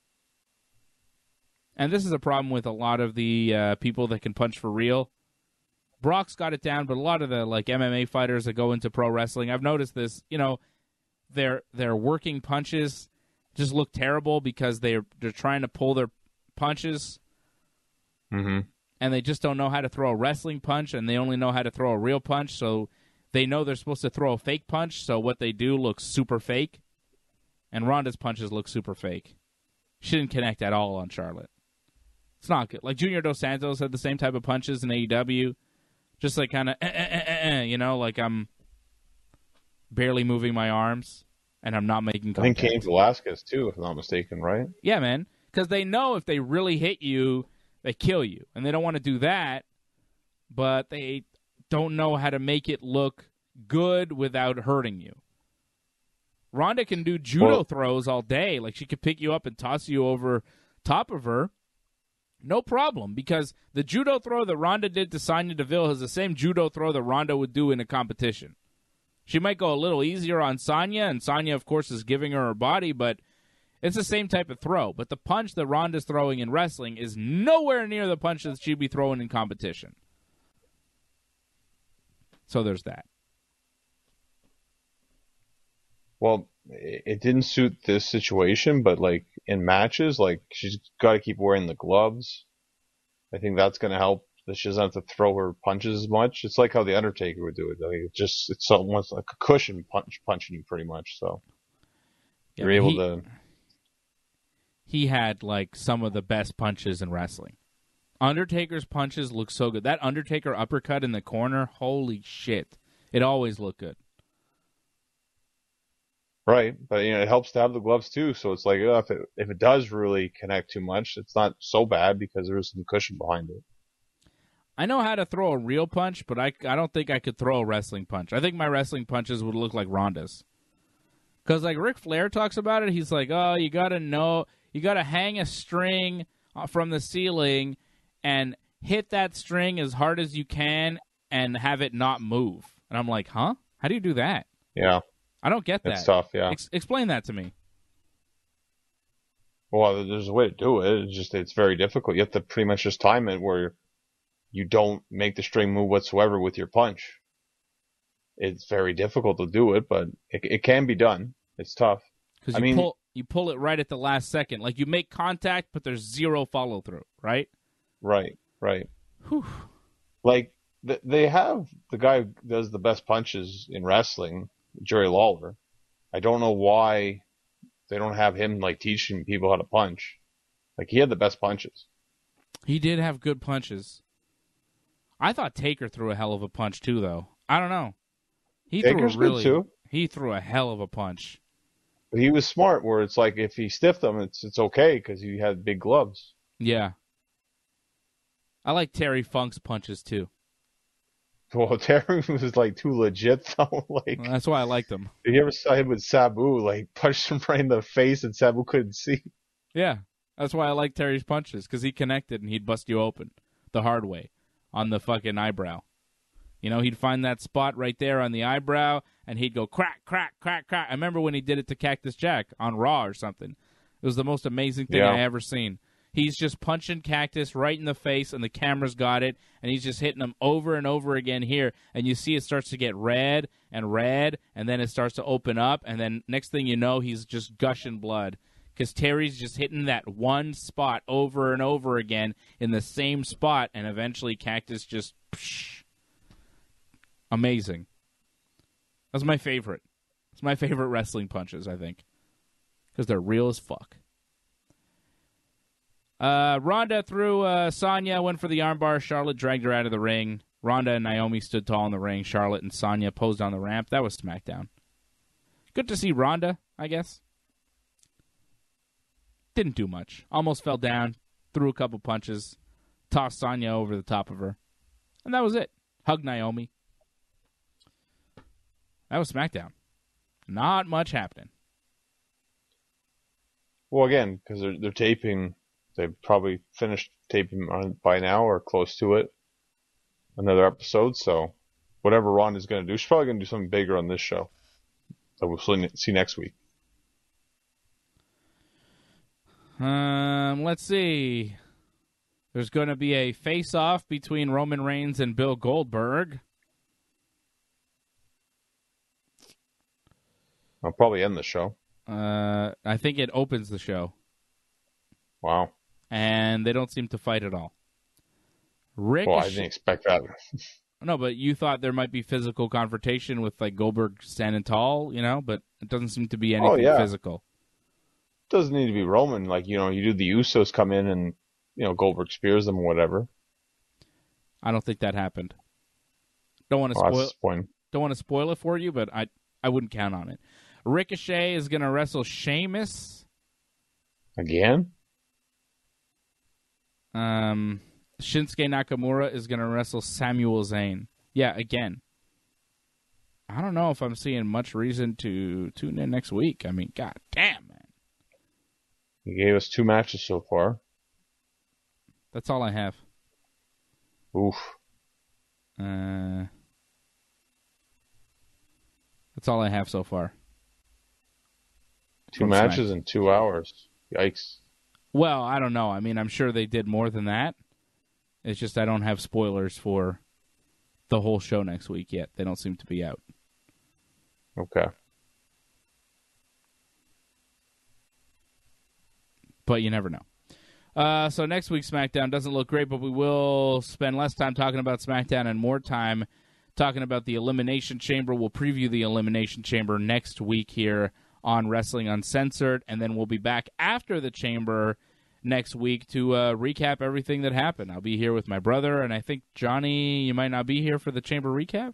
and this is a problem with a lot of the uh, people that can punch for real. Brock's got it down, but a lot of the like M M A fighters that go into pro wrestling, I've noticed this. You know, their their working punches just look terrible because they're they're trying to pull their punches, Mm-hmm. and they just don't know how to throw a wrestling punch, and they only know how to throw a real punch, so they know they're supposed to throw a fake punch, so what they do looks super fake, and Ronda's punches look super fake. She didn't connect at all on Charlotte. It's not good. Like, Junior Dos Santos had the same type of punches in A E W, just like kind of, eh, eh, eh, eh, eh, you know, like I'm barely moving my arms, and I'm not making contact. I think Cain Velasquez, too, if I'm not mistaken, right? Yeah, man, because they know if they really hit you, they kill you, and they don't want to do that, but they don't know how to make it look good without hurting you. Ronda can do judo well, throws all day. Like, she could pick you up and toss you over top of her. No problem, because the judo throw that Ronda did to Sonya Deville is the same judo throw that Ronda would do in a competition. She might go a little easier on Sonya, and Sonya, of course, is giving her her body, but it's the same type of throw. But the punch that Ronda's throwing in wrestling is nowhere near the punch that she'd be throwing in competition. So there's that. Well, it didn't suit this situation, but like in matches, like she's got to keep wearing the gloves. I think that's going to help. That she doesn't have to throw her punches as much. It's like how the Undertaker would do it. Like it's just it's almost like a cushion punch punching you pretty much. So Yeah, you're able he, to. He had like some of the best punches in wrestling. Undertaker's punches look so good. That Undertaker uppercut in the corner, holy shit! It always looked good. Right, but you know it helps to have the gloves too. So it's like oh, if it if it does really connect too much, it's not so bad because there is some cushion behind it. I know how to throw a real punch, but I, I don't think I could throw a wrestling punch. I think my wrestling punches would look like Ronda's. Because like Ric Flair talks about it, he's like, oh, you got to know, you got to hang a string from the ceiling and hit that string as hard as you can and have it not move. And I'm like, huh? How do you do that? Yeah. I don't get that. It's tough, yeah. Ex- explain that to me. Well, there's a way to do it. It's just it's very difficult. You have to pretty much just time it where you don't make the string move whatsoever with your punch. It's very difficult to do it, but it, it can be done. It's tough. Because I you mean, pull you pull it right at the last second. Like you make contact, but there's zero follow through, right? Right, right. Whew. Like th- they have the guy who does the best punches in wrestling, Jerry Lawler. I don't know why they don't have him like teaching people how to punch. Like he had the best punches. He did have good punches. I thought Taker threw a hell of a punch too, though. I don't know. He Taker's threw a really, good too. He threw a hell of a punch. But he was smart, where it's like if he stiffed them, it's it's okay because he had big gloves. Yeah. I like Terry Funk's punches too. Well, Terry was like too legit though. Like Well, that's why I liked him. you ever saw him with Sabu? Like punched him right in the face, and Sabu couldn't see. Yeah, that's why I like Terry's punches, because he connected and he'd bust you open the hard way on the fucking eyebrow. You know, he'd find that spot right there on the eyebrow, and he'd go crack, crack, crack, crack. I remember when he did it to Cactus Jack on Raw or something. It was the most amazing thing Yeah. I ever seen. He's just punching Cactus right in the face, and the camera's got it, and he's just hitting him over and over again here, and you see it starts to get red and red, and then it starts to open up, and then next thing you know, he's just gushing blood. Because Terry's just hitting that one spot over and over again in the same spot, and eventually Cactus just... Psh, amazing. That's my favorite. It's my favorite wrestling punches, I think. Because they're real as fuck. Uh, Ronda threw uh, Sonya, went for the armbar. Charlotte dragged her out of the ring. Ronda and Naomi stood tall in the ring. Charlotte and Sonya posed on the ramp. That was SmackDown. Good to see Ronda, I guess. Didn't do much. Almost fell down. Threw a couple punches. Tossed Sonya over the top of her. And that was it. Hugged Naomi. That was SmackDown. Not much happening. Well, again, because they're they're taping, they've probably finished taping on by now or close to it. Another episode, so whatever Ronda's going to do, she's probably going to do something bigger on this show that we'll see next week. Um, let's see. There's going to be a face-off between Roman Reigns and Bill Goldberg. I'll probably end the show. Uh, I think it opens the show. Wow. and they don't seem to fight at all. Ricochet. Well, I didn't expect that. No, but you thought there might be physical confrontation with like Goldberg standing tall, you know, but it doesn't seem to be anything Oh, yeah. physical. Doesn't need to be Roman. Like, you know, you do the Usos come in and, you know, Goldberg spears them or whatever. I don't think that happened. Don't want to Oh, spoil. that's disappointing. Don't want to spoil it for you, but I I wouldn't count on it. Ricochet is going to wrestle Sheamus. Again? Um, Shinsuke Nakamura is going to wrestle Samuel Zayn. Yeah, again. I don't know if I'm seeing much reason to tune in next week. I mean, god damn, man. He gave us two matches so far. That's all I have. Oof. Uh, that's all I have so far. Two From matches Smack. in two hours. Yikes. Well, I don't know. I mean, I'm sure they did more than that. It's just I don't have spoilers for the whole show next week yet. They don't seem to be out. Okay. But you never know. Uh, so next week's SmackDown doesn't look great, but we will spend less time talking about SmackDown and more time talking about the Elimination Chamber. We'll preview the Elimination Chamber next week here on Wrestling Uncensored, and then we'll be back after the Chamber next week to uh, recap everything that happened. I'll be here with my brother, and I think, Johnny, you might not be here for the Chamber recap?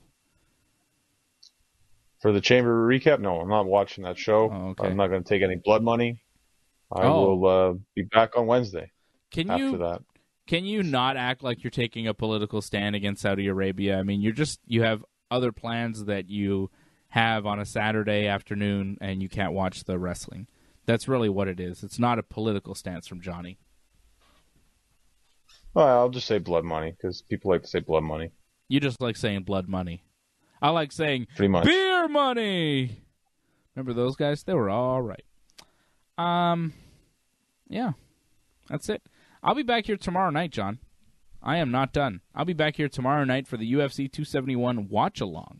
For the Chamber recap, no, I'm not watching that show. Oh, okay. I'm not going to take any blood money. I Oh. will uh, be back on Wednesday Can after you that. Can you not act like you're taking a political stand against Saudi Arabia? I mean, you're just you have other plans that you have on a Saturday afternoon, and you can't watch the wrestling. That's really what it is. It's not a political stance from Johnny. Well, I'll just say blood money because people like to say blood money. You just like saying blood money. I like saying Pretty much. beer money. Remember those guys? They were all right. Um, yeah, that's it. I'll be back here tomorrow night, John. I am not done. I'll be back here tomorrow night for the U F C two seventy-one watch-along.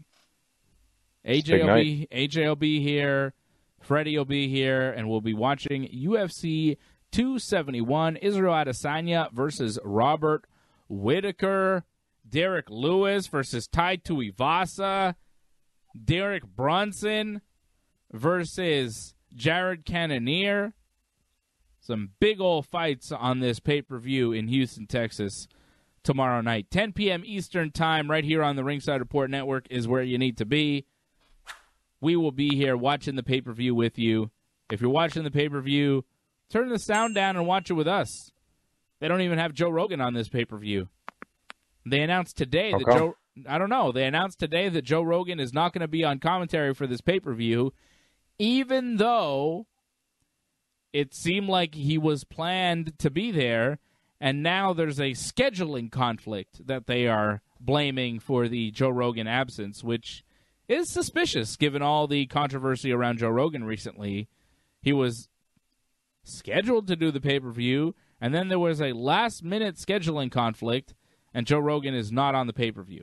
A J will be, A J will be here. Freddie will be here, and we'll be watching U F C two seventy-one. Israel Adesanya versus Robert Whittaker. Derek Lewis versus Tai Tuivasa. Derek Brunson versus Jared Cannonier. Some big old fights on this pay-per-view in Houston, Texas tomorrow night. ten p.m. Eastern Time right here on the Ringside Report Network is where you need to be. We will be here watching the pay-per-view with you. If you're watching the pay-per-view, turn the sound down and watch it with us. They don't even have Joe Rogan on this pay-per-view. They announced today that Okay. Joe... I don't know. They announced today that Joe Rogan is not going to be on commentary for this pay-per-view, even though it seemed like he was planned to be there, and now there's a scheduling conflict that they are blaming for the Joe Rogan absence, which is suspicious given all the controversy around Joe Rogan recently. He was scheduled to do the pay-per-view, and then there was a last-minute scheduling conflict, and Joe Rogan is not on the pay-per-view.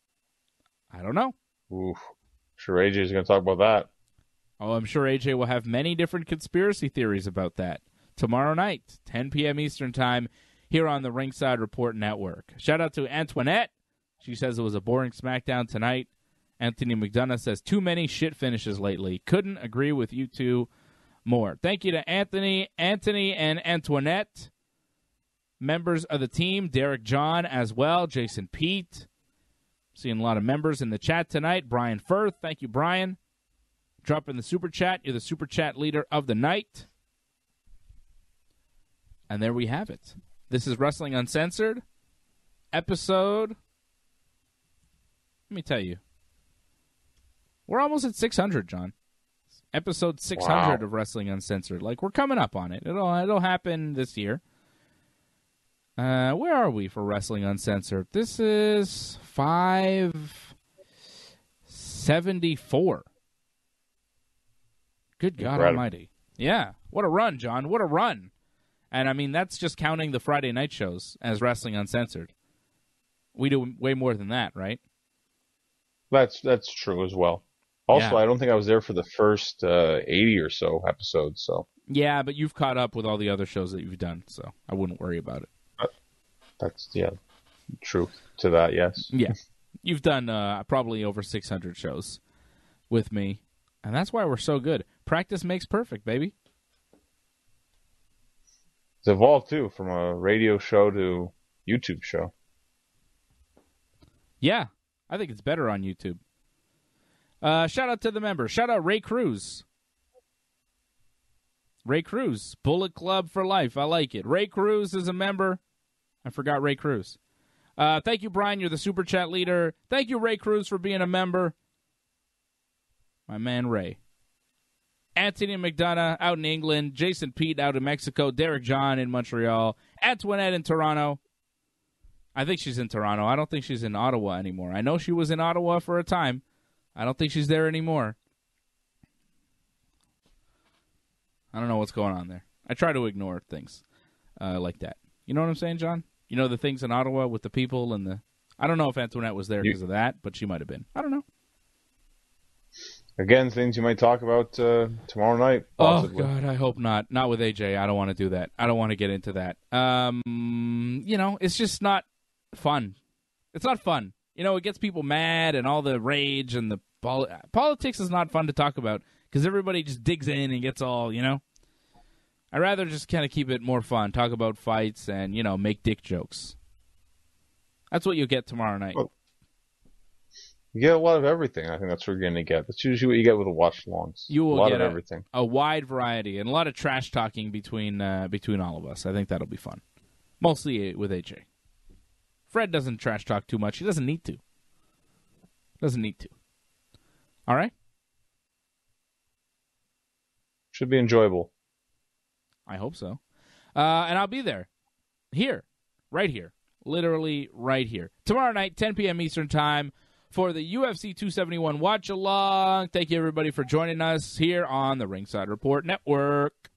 I don't know. Oof. Sure, A J's going to talk about that. Oh, I'm sure A J will have many different conspiracy theories about that. Tomorrow night, ten p.m. Eastern Time, here on the Ringside Report Network. Shout out to Antoinette. She says it was a boring SmackDown tonight. Anthony McDonough says, too many shit finishes lately. Couldn't agree with you two more. Thank you to Anthony, Anthony, and Antoinette. Members of the team, Derek John as well, Jason Pete. Seeing a lot of members in the chat tonight. Brian Firth, thank you, Brian. Drop in the super chat. You're the super chat leader of the night. And there we have it. This is Wrestling Uncensored, episode. Let me tell you. We're almost at six hundred, John. Episode six hundred Wow. of Wrestling Uncensored. Like, we're coming up on it. It'll, it'll happen this year. Uh, where are we for Wrestling Uncensored? This is five seventy-four. Good God Incredible. Almighty. Yeah. What a run, John. What a run. And, I mean, that's just counting the Friday night shows as Wrestling Uncensored. We do way more than that, right? That's that's true as well. Also, Yeah. I don't think I was there for the first uh, eighty or so episodes, so Yeah, but you've caught up with all the other shows that you've done, so I wouldn't worry about it. That's, yeah, truth to that, yes. Yeah. You've done uh, probably over six hundred shows with me, and that's why we're so good. Practice makes perfect, baby. It's evolved, too, from a radio show to YouTube show. Yeah, I think it's better on YouTube. Uh, shout out to the members. Shout out Ray Cruz. Ray Cruz, Bullet Club for life. I like it. Ray Cruz is a member. I forgot Ray Cruz. Uh, thank you, Brian. You're the Super Chat leader. Thank you, Ray Cruz, for being a member. My man, Ray. Anthony McDonough out in England. Jason Pete out in Mexico. Derek John in Montreal. Antoinette in Toronto. I think she's in Toronto. I don't think she's in Ottawa anymore. I know she was in Ottawa for a time. I don't think she's there anymore. I don't know what's going on there. I try to ignore things uh, like that. You know what I'm saying, John? You know the things in Ottawa with the people and the... I don't know if Antoinette was there because of that, but she might have been. I don't know. Again, things you might talk about uh, tomorrow night, possibly. Oh, God, I hope not. Not with A J. I don't want to do that. I don't want to get into that. Um, you know, it's just not fun. It's not fun. You know, it gets people mad and all the rage and the... Pol- politics is not fun to talk about because everybody just digs in and gets all, you know? I'd rather just kind of keep it more fun, talk about fights and, you know, make dick jokes. That's what you'll get tomorrow night. Well, you get a lot of everything. I think that's what you're going to get. That's usually what you get with a watch-alongs. You will a lot get of a, everything. A wide variety and a lot of trash talking between uh, between all of us. I think that'll be fun. Mostly with A J. Fred doesn't trash talk too much. He doesn't need to. Doesn't need to. All right? Should be enjoyable. I hope so. Uh, and I'll be there. Here. Right here. Literally right here. Tomorrow night, ten p.m. Eastern Time for the U F C two seventy-one Watch Along. Thank you, everybody, for joining us here on the Ringside Report Network.